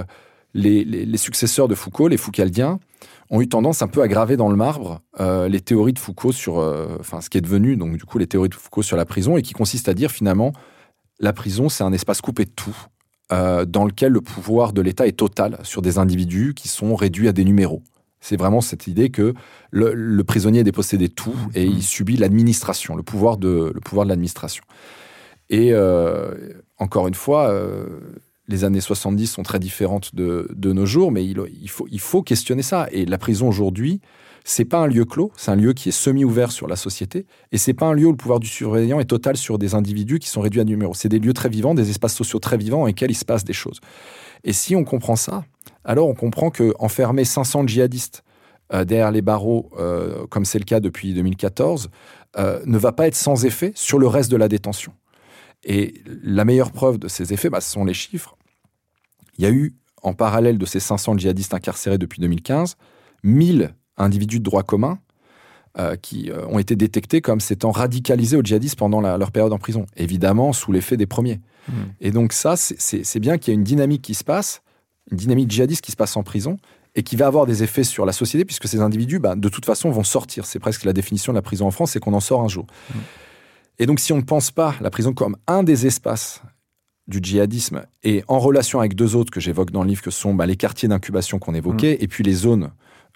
Les successeurs de Foucault, les Foucaldiens, ont eu tendance un peu à graver dans le marbre les théories de Foucault sur, ce qui est devenu donc du coup les théories de Foucault sur la prison, et qui consiste à dire finalement la prison c'est un espace coupé de tout, dans lequel le pouvoir de l'État est total sur des individus qui sont réduits à des numéros. C'est vraiment cette idée que le prisonnier est dépossédé de tout et il subit l'administration, le pouvoir de l'administration. Et encore une fois, les années 70 sont très différentes de nos jours, mais il faut questionner ça. Et la prison aujourd'hui, c'est pas un lieu clos, c'est un lieu qui est semi-ouvert sur la société, et c'est pas un lieu où le pouvoir du surveillant est total sur des individus qui sont réduits à numéros. C'est des lieux très vivants, des espaces sociaux très vivants dans lesquels il se passe des choses. Et si on comprend ça, alors on comprend qu'enfermer 500 djihadistes derrière les barreaux, comme c'est le cas depuis 2014, ne va pas être sans effet sur le reste de la détention. Et la meilleure preuve de ces effets, ce sont les chiffres. Il y a eu, en parallèle de ces 500 djihadistes incarcérés depuis 2015, 1000 individus de droit commun qui ont été détectés comme s'étant radicalisés au djihadisme pendant leur période en prison. Évidemment, sous l'effet des premiers. Et donc ça, c'est bien qu'il y a une dynamique qui se passe, une dynamique djihadiste qui se passe en prison, et qui va avoir des effets sur la société, puisque ces individus, de toute façon, vont sortir. C'est presque la définition de la prison en France, c'est qu'on en sort un jour. Et donc, si on ne pense pas la prison comme un des espaces du djihadisme, et en relation avec 2 autres que j'évoque dans le livre, que sont les quartiers d'incubation qu'on évoquait, et puis les sur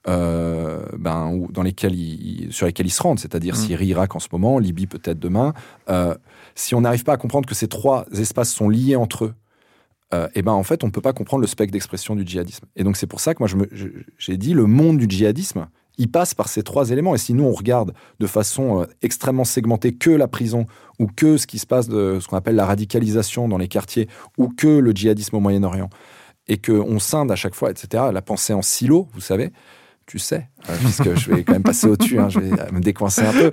lesquelles ils se rendent, c'est-à-dire Syrie, Irak en ce moment, Libye peut-être demain. Si on n'arrive pas à comprendre que ces 3 espaces sont liés entre eux, en fait, on ne peut pas comprendre le spectre d'expression du djihadisme. Et donc, c'est pour ça que moi, j'ai dit, le monde du djihadisme, il passe par ces 3 éléments. Et si nous, on regarde de façon extrêmement segmentée que la prison, ou que ce qui se passe de ce qu'on appelle la radicalisation dans les quartiers, ou que le djihadisme au Moyen-Orient, et qu'on scinde à chaque fois, etc., la pensée en silo, vous savez, tu sais, puisque je vais quand même passer au-dessus, je vais me décoincer un peu.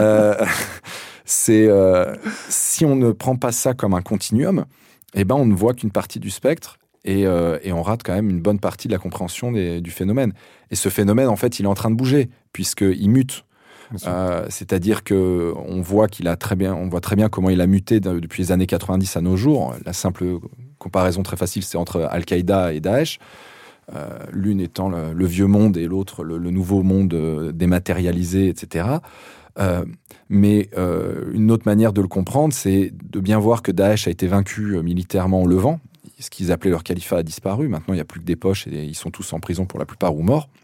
Si on ne prend pas ça comme un continuum, on ne voit qu'une partie du spectre, et on rate quand même une bonne partie de la compréhension du phénomène. Et ce phénomène, en fait, il est en train de bouger, puisqu'il mute. C'est-à-dire qu'on voit on voit très bien comment il a muté depuis les années 90 à nos jours. La simple comparaison très facile, c'est entre Al-Qaïda et Daesh. L'une étant le vieux monde et l'autre le nouveau monde dématérialisé, etc. Mais une autre manière de le comprendre, c'est de bien voir que Daesh a été vaincu militairement au Levant. Ce qu'ils appelaient leur califat a disparu. Maintenant, il n'y a plus que des poches et ils sont tous en prison pour la plupart ou morts.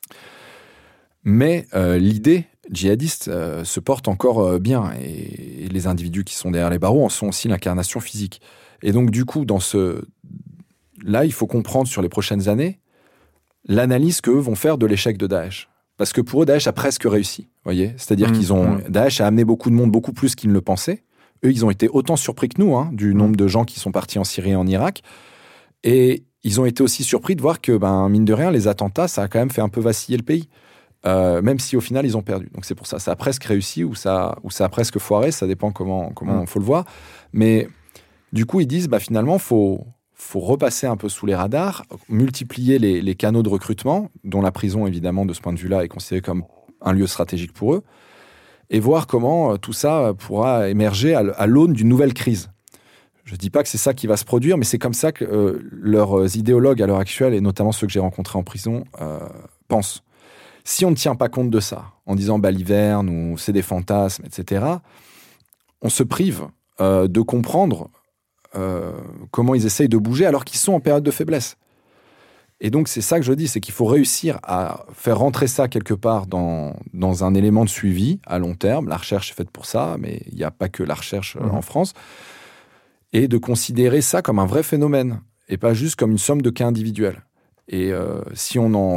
Mais l'idée djihadiste se porte encore bien. Et les individus qui sont derrière les barreaux en sont aussi l'incarnation physique. Et donc, du coup, là, il faut comprendre sur les prochaines années l'analyse qu'eux vont faire de l'échec de Daesh. Parce que pour eux, Daesh a presque réussi. Voyez, c'est-à-dire Daesh a amené beaucoup de monde, beaucoup plus qu'ils ne le pensaient. Eux, ils ont été autant surpris que nous, du nombre de gens qui sont partis en Syrie et en Irak. Et ils ont été aussi surpris de voir que, mine de rien, les attentats, ça a quand même fait un peu vaciller le pays. Même si au final, ils ont perdu. Donc c'est pour ça. Ça a presque réussi ou ça a presque foiré. Ça dépend comment faut le voir. Mais du coup, ils disent, finalement, faut repasser un peu sous les radars, multiplier les canaux de recrutement, dont la prison, évidemment, de ce point de vue-là, est considérée comme un lieu stratégique pour eux, et voir comment tout ça pourra émerger à l'aune d'une nouvelle crise. Je ne dis pas que c'est ça qui va se produire, mais c'est comme ça que leurs idéologues à l'heure actuelle, et notamment ceux que j'ai rencontrés en prison, pensent. Si on ne tient pas compte de ça, en disant l'hiverne ou c'est des fantasmes, etc., on se prive de comprendre comment ils essayent de bouger alors qu'ils sont en période de faiblesse. Et donc, c'est ça que je dis, c'est qu'il faut réussir à faire rentrer ça quelque part dans un élément de suivi à long terme. La recherche est faite pour ça, mais il n'y a pas que la recherche en France. Et de considérer ça comme un vrai phénomène et pas juste comme une somme de cas individuels. Et si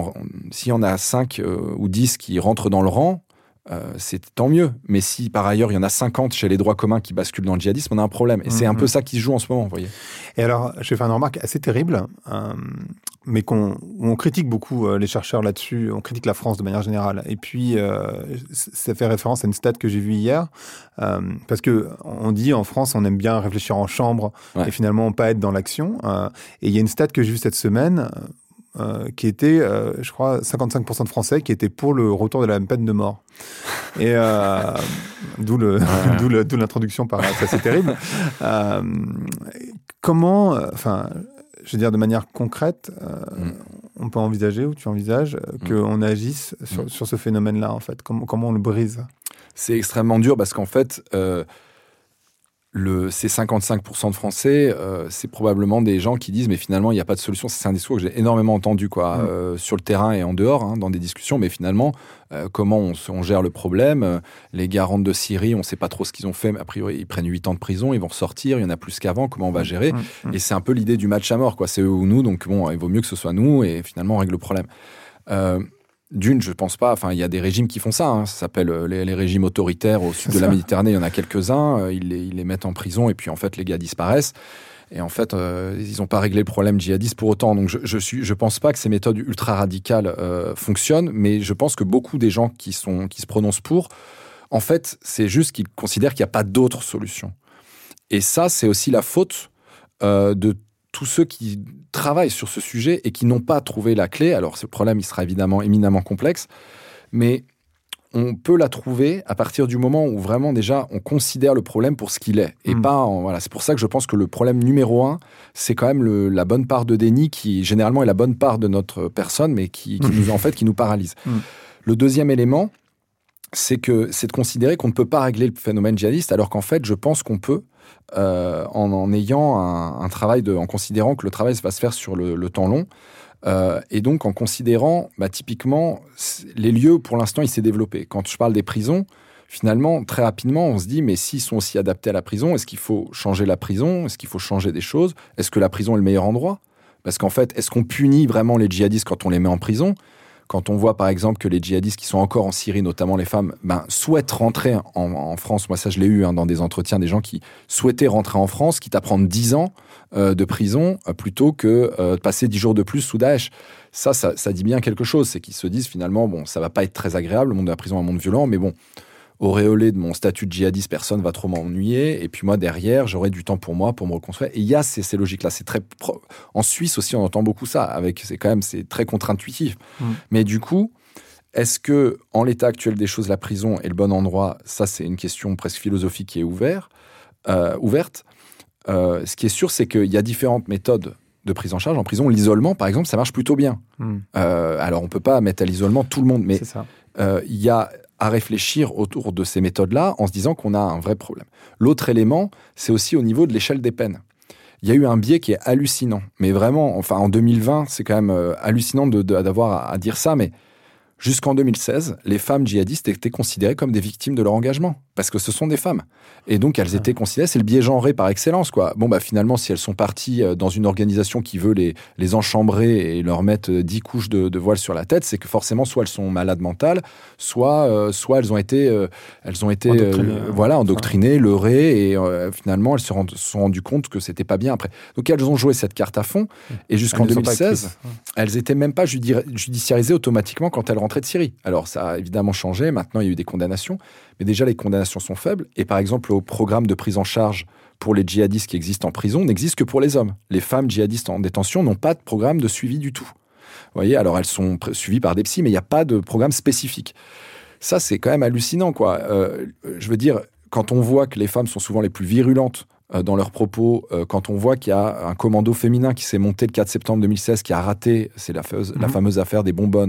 on a 5 ou 10 qui rentrent dans le rang, c'est tant mieux. Mais si par ailleurs il y en a 50 chez les droits communs qui basculent dans le djihadisme, on a un problème. Et c'est un peu ça qui se joue en ce moment, vous voyez. Et alors, je vais faire une remarque assez terrible, mais on critique beaucoup les chercheurs là-dessus, on critique la France de manière générale. Et puis, ça fait référence à une stat que j'ai vue hier, parce que on dit en France, on aime bien réfléchir en chambre et finalement pas être dans l'action. Et il y a une stat que j'ai vue cette semaine qui était, je crois, 55% de Français qui étaient pour le retour de la peine de mort. Et d'où l'introduction par ça, c'est terrible. Comment, je veux dire de manière concrète, on peut envisager, ou tu envisages, qu'on agisse sur ce phénomène-là, en fait. Comment on le brise? C'est extrêmement dur parce qu'en fait, ces 55% de Français, c'est probablement des gens qui disent mais finalement il n'y a pas de solution. C'est un discours que j'ai énormément entendu sur le terrain et en dehors, dans des discussions, mais finalement comment on gère le problème. Les gars rentrent de Syrie, on ne sait pas trop ce qu'ils ont fait, mais a priori ils prennent 8 ans de prison, ils vont ressortir, il y en a plus qu'avant, comment on va gérer? Et c'est un peu l'idée du match à mort, c'est eux ou nous, donc bon, il vaut mieux que ce soit nous et finalement on règle le problème. D'une, je pense pas, il y a des régimes qui font ça, ça s'appelle les régimes autoritaires au sud de la Méditerranée, il y en a quelques-uns, ils les mettent en prison et puis en fait les gars disparaissent et en fait ils n'ont pas réglé le problème djihadiste pour autant, donc je pense pas que ces méthodes ultra radicales fonctionnent, mais je pense que beaucoup des gens qui se prononcent pour, en fait c'est juste qu'ils considèrent qu'il n'y a pas d'autre solution. Et ça c'est aussi la faute de tous ceux qui travaillent sur ce sujet et qui n'ont pas trouvé la clé. Alors, ce problème, il sera évidemment éminemment complexe, mais on peut la trouver à partir du moment où vraiment, déjà, on considère le problème pour ce qu'il est. Et c'est pour ça que je pense que le problème numéro 1, c'est quand même la bonne part de déni qui, généralement, est la bonne part de notre personne, mais qui nous paralyse. Le deuxième élément, c'est de considérer qu'on ne peut pas régler le phénomène djihadiste, alors qu'en fait, je pense qu'on peut, en ayant un travail, en considérant que le travail va se faire sur le temps long, et donc en considérant, typiquement, les lieux, pour l'instant, il s'est développé. Quand je parle des prisons, finalement, très rapidement, on se dit, mais s'ils sont aussi adaptés à la prison, est-ce qu'il faut changer la prison? Est-ce qu'il faut changer des choses? Est-ce que la prison est le meilleur endroit? Parce qu'en fait, est-ce qu'on punit vraiment les djihadistes quand on les met en prison? Quand on voit par exemple que les djihadistes qui sont encore en Syrie, notamment les femmes, souhaitent rentrer en France. Moi, ça, je l'ai eu dans des entretiens, des gens qui souhaitaient rentrer en France, quitte à prendre 10 ans de prison plutôt que de passer 10 jours de plus sous Daesh. Ça dit bien quelque chose. C'est qu'ils se disent finalement, ça va pas être très agréable, le monde de la prison est un monde violent, mais bon, auréolé de mon statut de djihadiste, personne va trop m'ennuyer. Et puis moi, derrière, j'aurai du temps pour moi, pour me reconstruire. Et il y a ces logiques-là. C'est en Suisse aussi, on entend beaucoup ça. C'est très contre-intuitif. Mais du coup, est-ce que, en l'état actuel des choses, la prison est le bon endroit? Ça, c'est une question presque philosophique qui est ouverte. Ce qui est sûr, c'est qu'il y a différentes méthodes de prise en charge. En prison, l'isolement, par exemple, ça marche plutôt bien. Alors, on peut pas mettre à l'isolement tout le monde, mais il y a à réfléchir autour de ces méthodes-là en se disant qu'on a un vrai problème. L'autre élément, c'est aussi au niveau de l'échelle des peines. Il y a eu un biais qui est hallucinant. Mais vraiment, en 2020, c'est quand même hallucinant d'avoir à dire ça, mais Jusqu'en 2016, les femmes djihadistes étaient considérées comme des victimes de leur engagement, parce que ce sont des femmes. Et donc, elles étaient considérées, c'est le biais genré par excellence, quoi. Bon, finalement, si elles sont parties dans une organisation qui veut les enchambrer et leur mettre 10 couches de voile sur la tête, c'est que forcément, soit elles sont malades mentales, soit elles ont été endoctrinées, leurrées, et finalement, elles se sont rendues compte que c'était pas bien après. Donc, elles ont joué cette carte à fond, et jusqu'en 2016, elles étaient même pas judiciarisées automatiquement quand elles rentrée de Syrie. Alors, ça a évidemment changé. Maintenant, il y a eu des condamnations. Mais déjà, les condamnations sont faibles. Et par exemple, le programme de prise en charge pour les djihadistes qui existent en prison n'existe que pour les hommes. Les femmes djihadistes en détention n'ont pas de programme de suivi du tout. Vous voyez, alors elles sont suivies par des psys, mais il n'y a pas de programme spécifique. Ça, c'est quand même hallucinant, quoi. Je veux dire, quand on voit que les femmes sont souvent les plus virulentes dans leurs propos, quand on voit qu'il y a un commando féminin qui s'est monté le 4 septembre 2016, qui a raté, c'est la fameuse affaire des bonbonnes,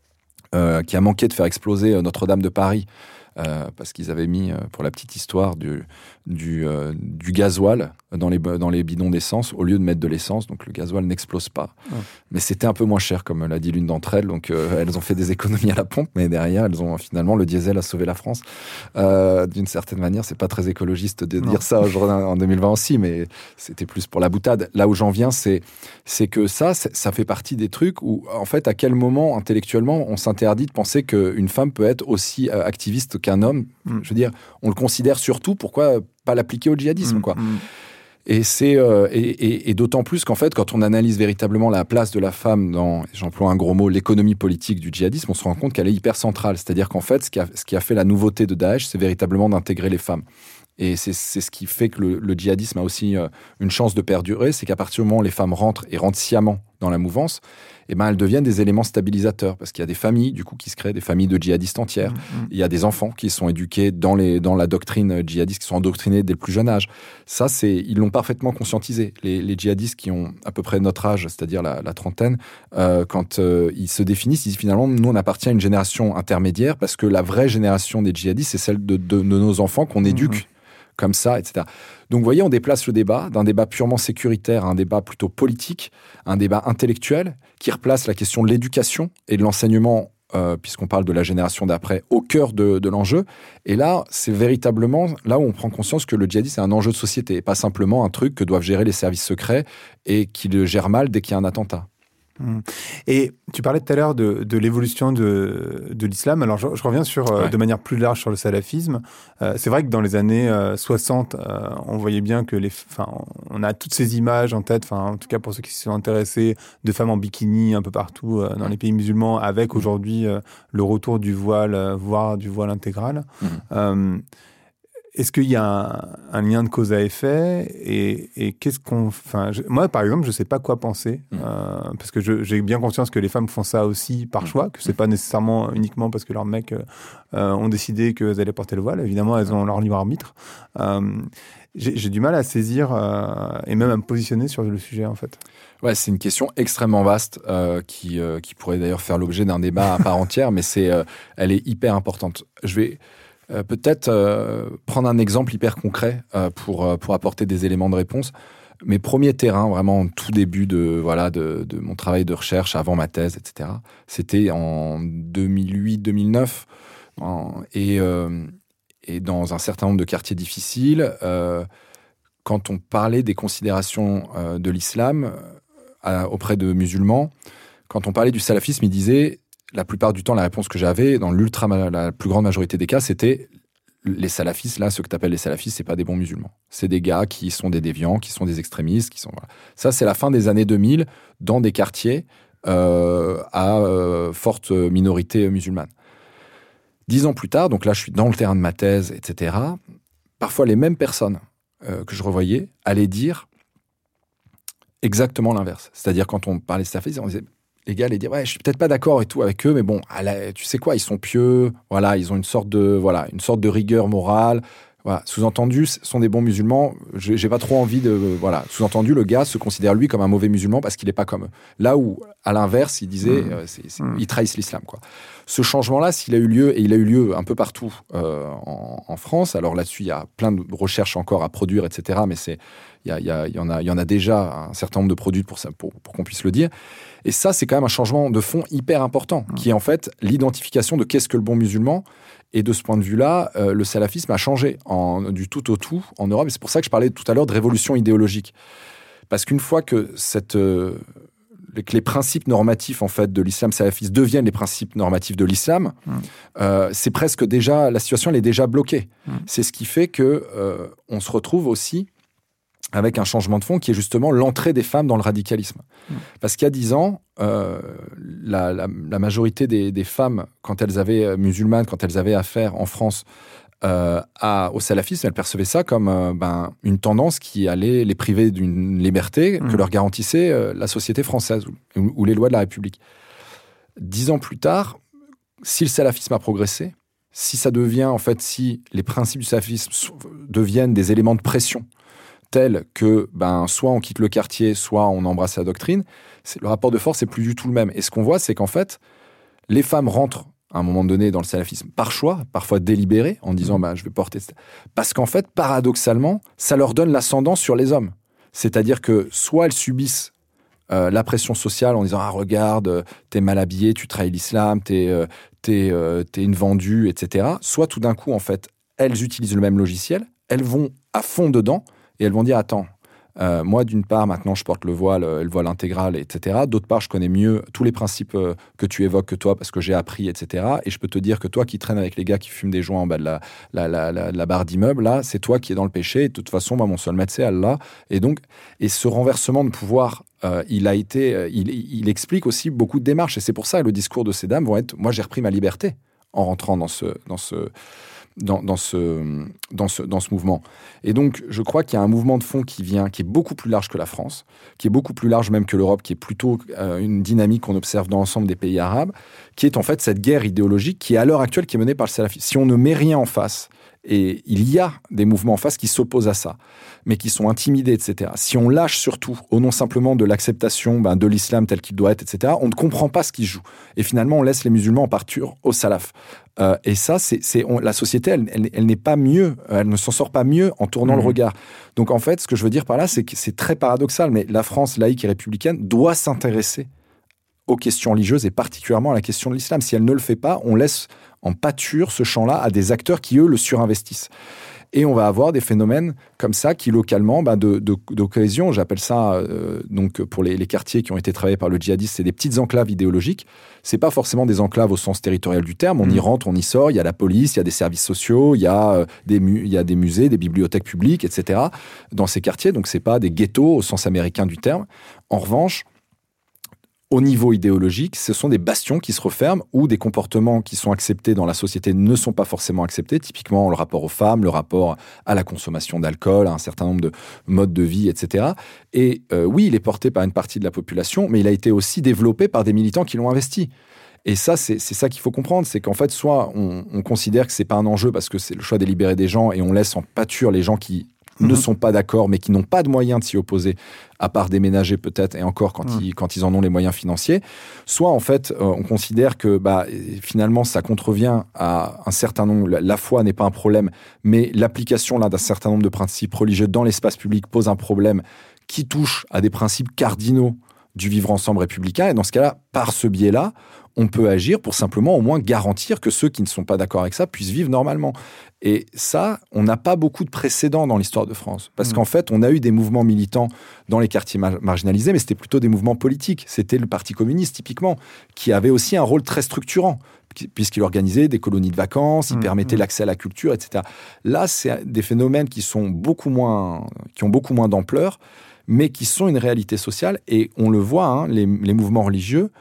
qui a manqué de faire exploser Notre-Dame de Paris, parce qu'ils avaient mis, pour la petite histoire, du gasoil dans les bidons d'essence au lieu de mettre de l'essence. Donc le gasoil n'explose pas. Mais c'était un peu moins cher, comme l'a dit l'une d'entre elles. Donc elles ont fait des économies à la pompe, mais derrière, finalement, le diesel a sauvé la France. D'une certaine manière, c'est pas très écologiste de dire ça aujourd'hui en 2020 aussi, mais c'était plus pour la boutade. Là où j'en viens, c'est que ça fait partie des trucs où, en fait, à quel moment, intellectuellement, on s'interdit de penser qu'une femme peut être aussi activiste qu'un homme. Je veux dire, on le considère surtout, pourquoi pas l'appliquer au djihadisme, quoi. Et c'est et d'autant plus qu'en fait, quand on analyse véritablement la place de la femme dans, j'emploie un gros mot, l'économie politique du djihadisme, on se rend compte qu'elle est hyper centrale. C'est-à-dire qu'en fait, ce qui a fait la nouveauté de Daesh, c'est véritablement d'intégrer les femmes. Et c'est ce qui fait que le djihadisme a aussi une chance de perdurer, c'est qu'à partir du moment où les femmes rentrent sciemment dans la mouvance, elles deviennent des éléments stabilisateurs, parce qu'il y a des familles du coup qui se créent, des familles de djihadistes entières. Il y a des enfants qui sont éduqués dans la doctrine djihadiste, qui sont endoctrinés dès le plus jeune âge. Ça, ils l'ont parfaitement conscientisé. Les djihadistes qui ont à peu près notre âge, c'est-à-dire la trentaine, quand ils se définissent, ils disent finalement, nous on appartient à une génération intermédiaire, parce que la vraie génération des djihadistes, c'est celle de nos enfants qu'on éduque comme ça, etc. Donc, vous voyez, on déplace le débat d'un débat purement sécuritaire à un débat plutôt politique, un débat intellectuel, qui replace la question de l'éducation et de l'enseignement, puisqu'on parle de la génération d'après, au cœur de l'enjeu. Et là, c'est véritablement là où on prend conscience que le djihadisme est un enjeu de société, et pas simplement un truc que doivent gérer les services secrets et qui le gèrent mal dès qu'il y a un attentat. Et tu parlais tout à l'heure de l'évolution de l'islam. Alors, je reviens de manière plus large sur le salafisme. C'est vrai que dans les années 60, on voyait bien que on a toutes ces images en tête, en tout cas pour ceux qui se sont intéressés, de femmes en bikini un peu partout dans les pays musulmans, avec aujourd'hui le retour du voile, voire du voile intégral. Est-ce qu'il y a un lien de cause à effet et qu'est-ce qu'on... moi, par exemple, je ne sais pas quoi penser parce que j'ai bien conscience que les femmes font ça aussi par choix, que ce n'est pas nécessairement uniquement parce que leurs mecs ont décidé qu'elles allaient porter le voile. Évidemment, elles ont leur libre arbitre. J'ai du mal à saisir et même à me positionner sur le sujet, en fait. Ouais, c'est une question extrêmement vaste qui pourrait d'ailleurs faire l'objet d'un débat à part entière, mais elle est hyper importante. Je vais... peut-être prendre un exemple hyper concret pour apporter des éléments de réponse. Mes premiers terrains, vraiment tout début de mon travail de recherche avant ma thèse, etc., c'était en 2008-2009 et dans un certain nombre de quartiers difficiles, quand on parlait des considérations de l'islam auprès de musulmans, quand on parlait du salafisme, ils disaient... La plupart du temps, la réponse que j'avais, dans la plus grande majorité des cas, c'était les salafistes, là, ceux que tu appelles les salafistes, c'est pas des bons musulmans. C'est des gars qui sont des déviants, qui sont des extrémistes, voilà. Ça, c'est la fin des années 2000, dans des quartiers à forte minorité musulmane. 10 ans plus tard, donc là, je suis dans le terrain de ma thèse, etc., parfois les mêmes personnes que je revoyais allaient dire exactement l'inverse. C'est-à-dire, quand on parlait de salafistes, on disait... Les gars allaient dire, ouais, je suis peut-être pas d'accord et tout avec eux, mais bon, tu sais quoi, ils sont pieux, voilà, ils ont une sorte de rigueur morale. Voilà. Sous-entendu, ce sont des bons musulmans. J'ai pas trop envie de... Voilà. Sous-entendu, le gars se considère lui comme un mauvais musulman parce qu'il est pas comme eux. Là où, à l'inverse, il disait, ils trahissent l'islam, quoi. Ce changement-là, s'il a eu lieu, et il a eu lieu un peu partout en France, alors là-dessus, il y a plein de recherches encore à produire, etc., mais il y en a déjà un certain nombre de produits pour qu'on puisse le dire. Et ça, c'est quand même un changement de fond hyper important, qui est en fait l'identification de qu'est-ce que le bon musulman. Et de ce point de vue-là, le salafisme a changé du tout au tout en Europe. Et c'est pour ça que je parlais tout à l'heure de révolution idéologique. Parce qu'une fois que les principes normatifs en fait de l'islam salafiste deviennent les principes normatifs de l'islam, c'est presque déjà, la situation elle est déjà bloquée. C'est ce qui fait que on se retrouve aussi avec un changement de fond qui est justement l'entrée des femmes dans le radicalisme. Parce qu'il y a 10 ans, la majorité des femmes, quand elles avaient musulmanes, quand elles avaient affaire en France au salafisme, elles percevaient ça comme une tendance qui allait les priver d'une liberté que leur garantissait la société française ou les lois de la République. 10 ans plus tard, si le salafisme a progressé, si les principes du salafisme deviennent des éléments de pression, tels que soit on quitte le quartier, soit on embrasse la doctrine, le rapport de force n'est plus du tout le même. Et ce qu'on voit, c'est qu'en fait, les femmes rentrent à un moment donné dans le salafisme par choix, parfois délibéré, en disant je vais porter... Parce qu'en fait, paradoxalement, ça leur donne l'ascendant sur les hommes. C'est-à-dire que soit elles subissent la pression sociale en disant « Ah, regarde, t'es mal habillé, tu trahis l'islam, t'es une vendue, etc. » Soit tout d'un coup, en fait, elles utilisent le même logiciel, elles vont à fond dedans, et elles vont dire, attends, moi, d'une part, maintenant, je porte le voile intégral, etc. D'autre part, je connais mieux tous les principes que tu évoques que toi, parce que j'ai appris, etc. Et je peux te dire que toi qui traînes avec les gars qui fument des joints en bas de la barre d'immeuble, là, c'est toi qui es dans le péché. Et de toute façon, moi, mon seul maître, c'est Allah. Et ce renversement de pouvoir, il explique aussi beaucoup de démarches. Et c'est pour ça que le discours de ces dames vont être, moi, j'ai repris ma liberté en rentrant dans ce mouvement. Et donc, je crois qu'il y a un mouvement de fond qui est beaucoup plus large que la France, qui est beaucoup plus large même que l'Europe, qui est plutôt une dynamique qu'on observe dans l'ensemble des pays arabes, qui est en fait cette guerre idéologique qui est à l'heure actuelle qui est menée par le salafisme. Si on ne met rien en face, et il y a des mouvements en face qui s'opposent à ça, mais qui sont intimidés, etc. Si on lâche surtout, au nom simplement de l'acceptation de l'islam tel qu'il doit être, etc., on ne comprend pas ce qui se joue. Et finalement, on laisse les musulmans en partir au salaf. Et ça, la société, elle n'est pas mieux, elle ne s'en sort pas mieux en tournant le regard. Donc en fait, ce que je veux dire par là, c'est que c'est très paradoxal, mais la France laïque et républicaine doit s'intéresser aux questions religieuses et particulièrement à la question de l'islam. Si elle ne le fait pas, on laisse en pâture ce champ-là à des acteurs qui, eux, le surinvestissent. Et on va avoir des phénomènes comme ça qui, localement, d'occasion, j'appelle ça, donc pour les quartiers qui ont été travaillés par le djihadisme, c'est des petites enclaves idéologiques. C'est pas forcément des enclaves au sens territorial du terme. On y rentre, on y sort, il y a la police, il y a des services sociaux, il y a des musées, des bibliothèques publiques, etc. dans ces quartiers. Donc c'est pas des ghettos au sens américain du terme. En revanche, au niveau idéologique, ce sont des bastions qui se referment où des comportements qui sont acceptés dans la société ne sont pas forcément acceptés. Typiquement, le rapport aux femmes, le rapport à la consommation d'alcool, à un certain nombre de modes de vie, etc. Et oui, il est porté par une partie de la population, mais il a été aussi développé par des militants qui l'ont investi. Et ça, c'est ça qu'il faut comprendre, c'est qu'en fait, soit on considère que c'est pas un enjeu parce que c'est le choix délibéré des gens et on laisse en pâture les gens qui ne sont pas d'accord, mais qui n'ont pas de moyens de s'y opposer, à part déménager peut-être, et encore quand ils en ont les moyens financiers. Soit, en fait, on considère que finalement, ça contrevient à un certain nombre... La foi n'est pas un problème, mais l'application là d'un certain nombre de principes religieux dans l'espace public pose un problème qui touche à des principes cardinaux du vivre ensemble républicain. Et dans ce cas-là, par ce biais-là, on peut agir pour simplement au moins garantir que ceux qui ne sont pas d'accord avec ça puissent vivre normalement. Et ça, on n'a pas beaucoup de précédents dans l'histoire de France. Parce qu'en fait, on a eu des mouvements militants dans les quartiers marginalisés, mais c'était plutôt des mouvements politiques. C'était le Parti communiste, typiquement, qui avait aussi un rôle très structurant, puisqu'il organisait des colonies de vacances, il permettait l'accès à la culture, etc. Là, c'est des phénomènes qui ont beaucoup moins d'ampleur, mais qui sont une réalité sociale. Et on le voit, les mouvements religieux,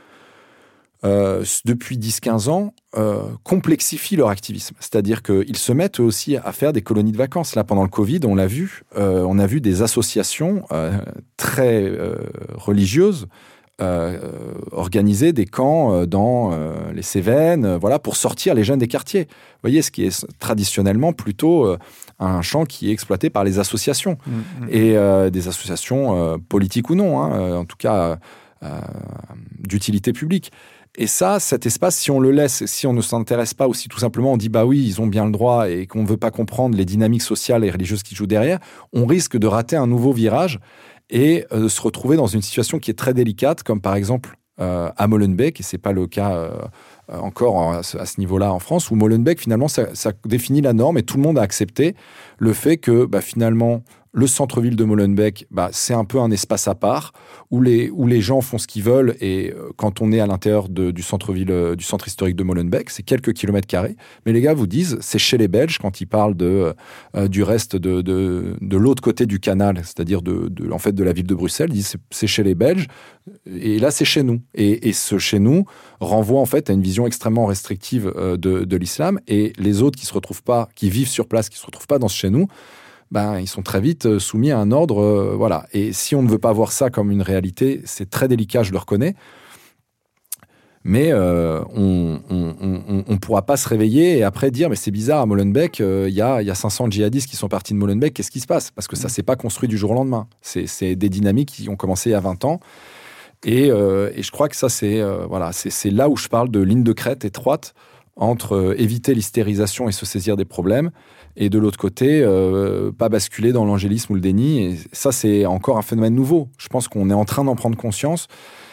depuis 10-15 ans, complexifient leur activisme. C'est-à-dire qu'ils se mettent aussi à faire des colonies de vacances. Là, pendant le Covid, on l'a vu, on a vu des associations très religieuses organiser des camps dans les Cévennes, pour sortir les jeunes des quartiers. Vous voyez, ce qui est traditionnellement plutôt un champ qui est exploité par les associations. Et des associations politiques ou non, en tout cas d'utilité publique. Et ça, cet espace, si on le laisse, si on ne s'intéresse pas, ou si tout simplement on dit bah oui, ils ont bien le droit et qu'on ne veut pas comprendre les dynamiques sociales et religieuses qui jouent derrière, on risque de rater un nouveau virage et de se retrouver dans une situation qui est très délicate, comme par exemple à Molenbeek, et ce n'est pas le cas encore à ce niveau-là en France, où Molenbeek, finalement, ça définit la norme et tout le monde a accepté le fait que finalement, le centre-ville de Molenbeek, c'est un peu un espace à part où les gens font ce qu'ils veulent. Et quand on est à l'intérieur du centre-ville, du centre historique de Molenbeek, c'est quelques kilomètres carrés. Mais les gars vous disent, c'est chez les Belges quand ils parlent du reste de l'autre côté du canal, c'est-à-dire en fait de la ville de Bruxelles. Ils disent, c'est chez les Belges. Et là, c'est chez nous. Et ce chez nous renvoie en fait à une vision extrêmement restrictive de l'islam. Et les autres qui vivent sur place, qui se retrouvent pas dans ce chez nous, ils sont très vite soumis à un ordre. Voilà. Et si on ne veut pas voir ça comme une réalité, c'est très délicat, je le reconnais. Mais on ne pourra pas se réveiller et après dire « mais c'est bizarre, à Molenbeek, il y a 500 djihadistes qui sont partis de Molenbeek, qu'est-ce qui se passe ?» Parce que ça ne s'est pas construit du jour au lendemain. C'est des dynamiques qui ont commencé il y a 20 ans. Et je crois que ça, c'est là où je parle de ligne de crête étroite entre éviter l'hystérisation et se saisir des problèmes, et de l'autre côté, pas basculer dans l'angélisme ou le déni. Et ça, c'est encore un phénomène nouveau. Je pense qu'on est en train d'en prendre conscience.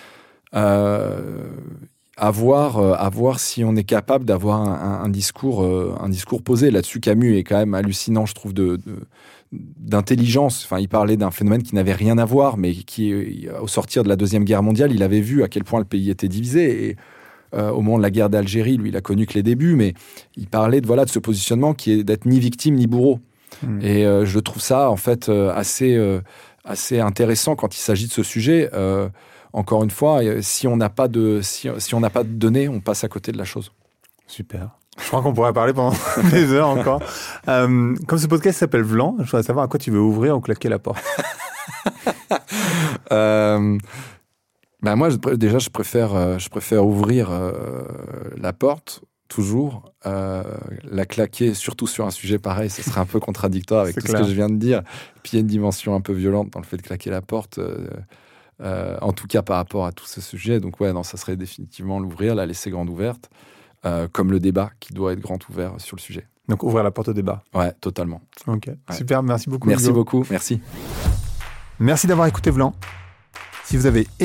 À voir si on est capable d'avoir un discours posé. Là-dessus, Camus est quand même hallucinant, je trouve, d'intelligence. Enfin, il parlait d'un phénomène qui n'avait rien à voir, mais qui, au sortir de la Deuxième Guerre mondiale, il avait vu à quel point le pays était divisé. Et au moment de la guerre d'Algérie, lui, il a connu que les débuts, mais il parlait de ce positionnement qui est d'être ni victime ni bourreau. Et je trouve ça, en fait, assez intéressant quand il s'agit de ce sujet. Encore une fois, si on n'a pas de données, on passe à côté de la chose. Super. Je crois qu'on pourrait parler pendant des heures encore. Comme ce podcast s'appelle Vlan, je voudrais savoir à quoi tu veux ouvrir ou claquer la porte. Moi, je préfère ouvrir la porte, toujours. La claquer, surtout sur un sujet pareil, ce serait un peu contradictoire avec ce que je viens de dire. Puis il y a une dimension un peu violente dans le fait de claquer la porte, en tout cas par rapport à tout ce sujet. Donc ça serait définitivement l'ouvrir, la laisser grande ouverte, comme le débat qui doit être grand ouvert sur le sujet. Donc ouvrir la porte au débat. Ouais, totalement. Ok, super, merci beaucoup. Merci beaucoup, merci. Merci d'avoir écouté Vlan. Si vous avez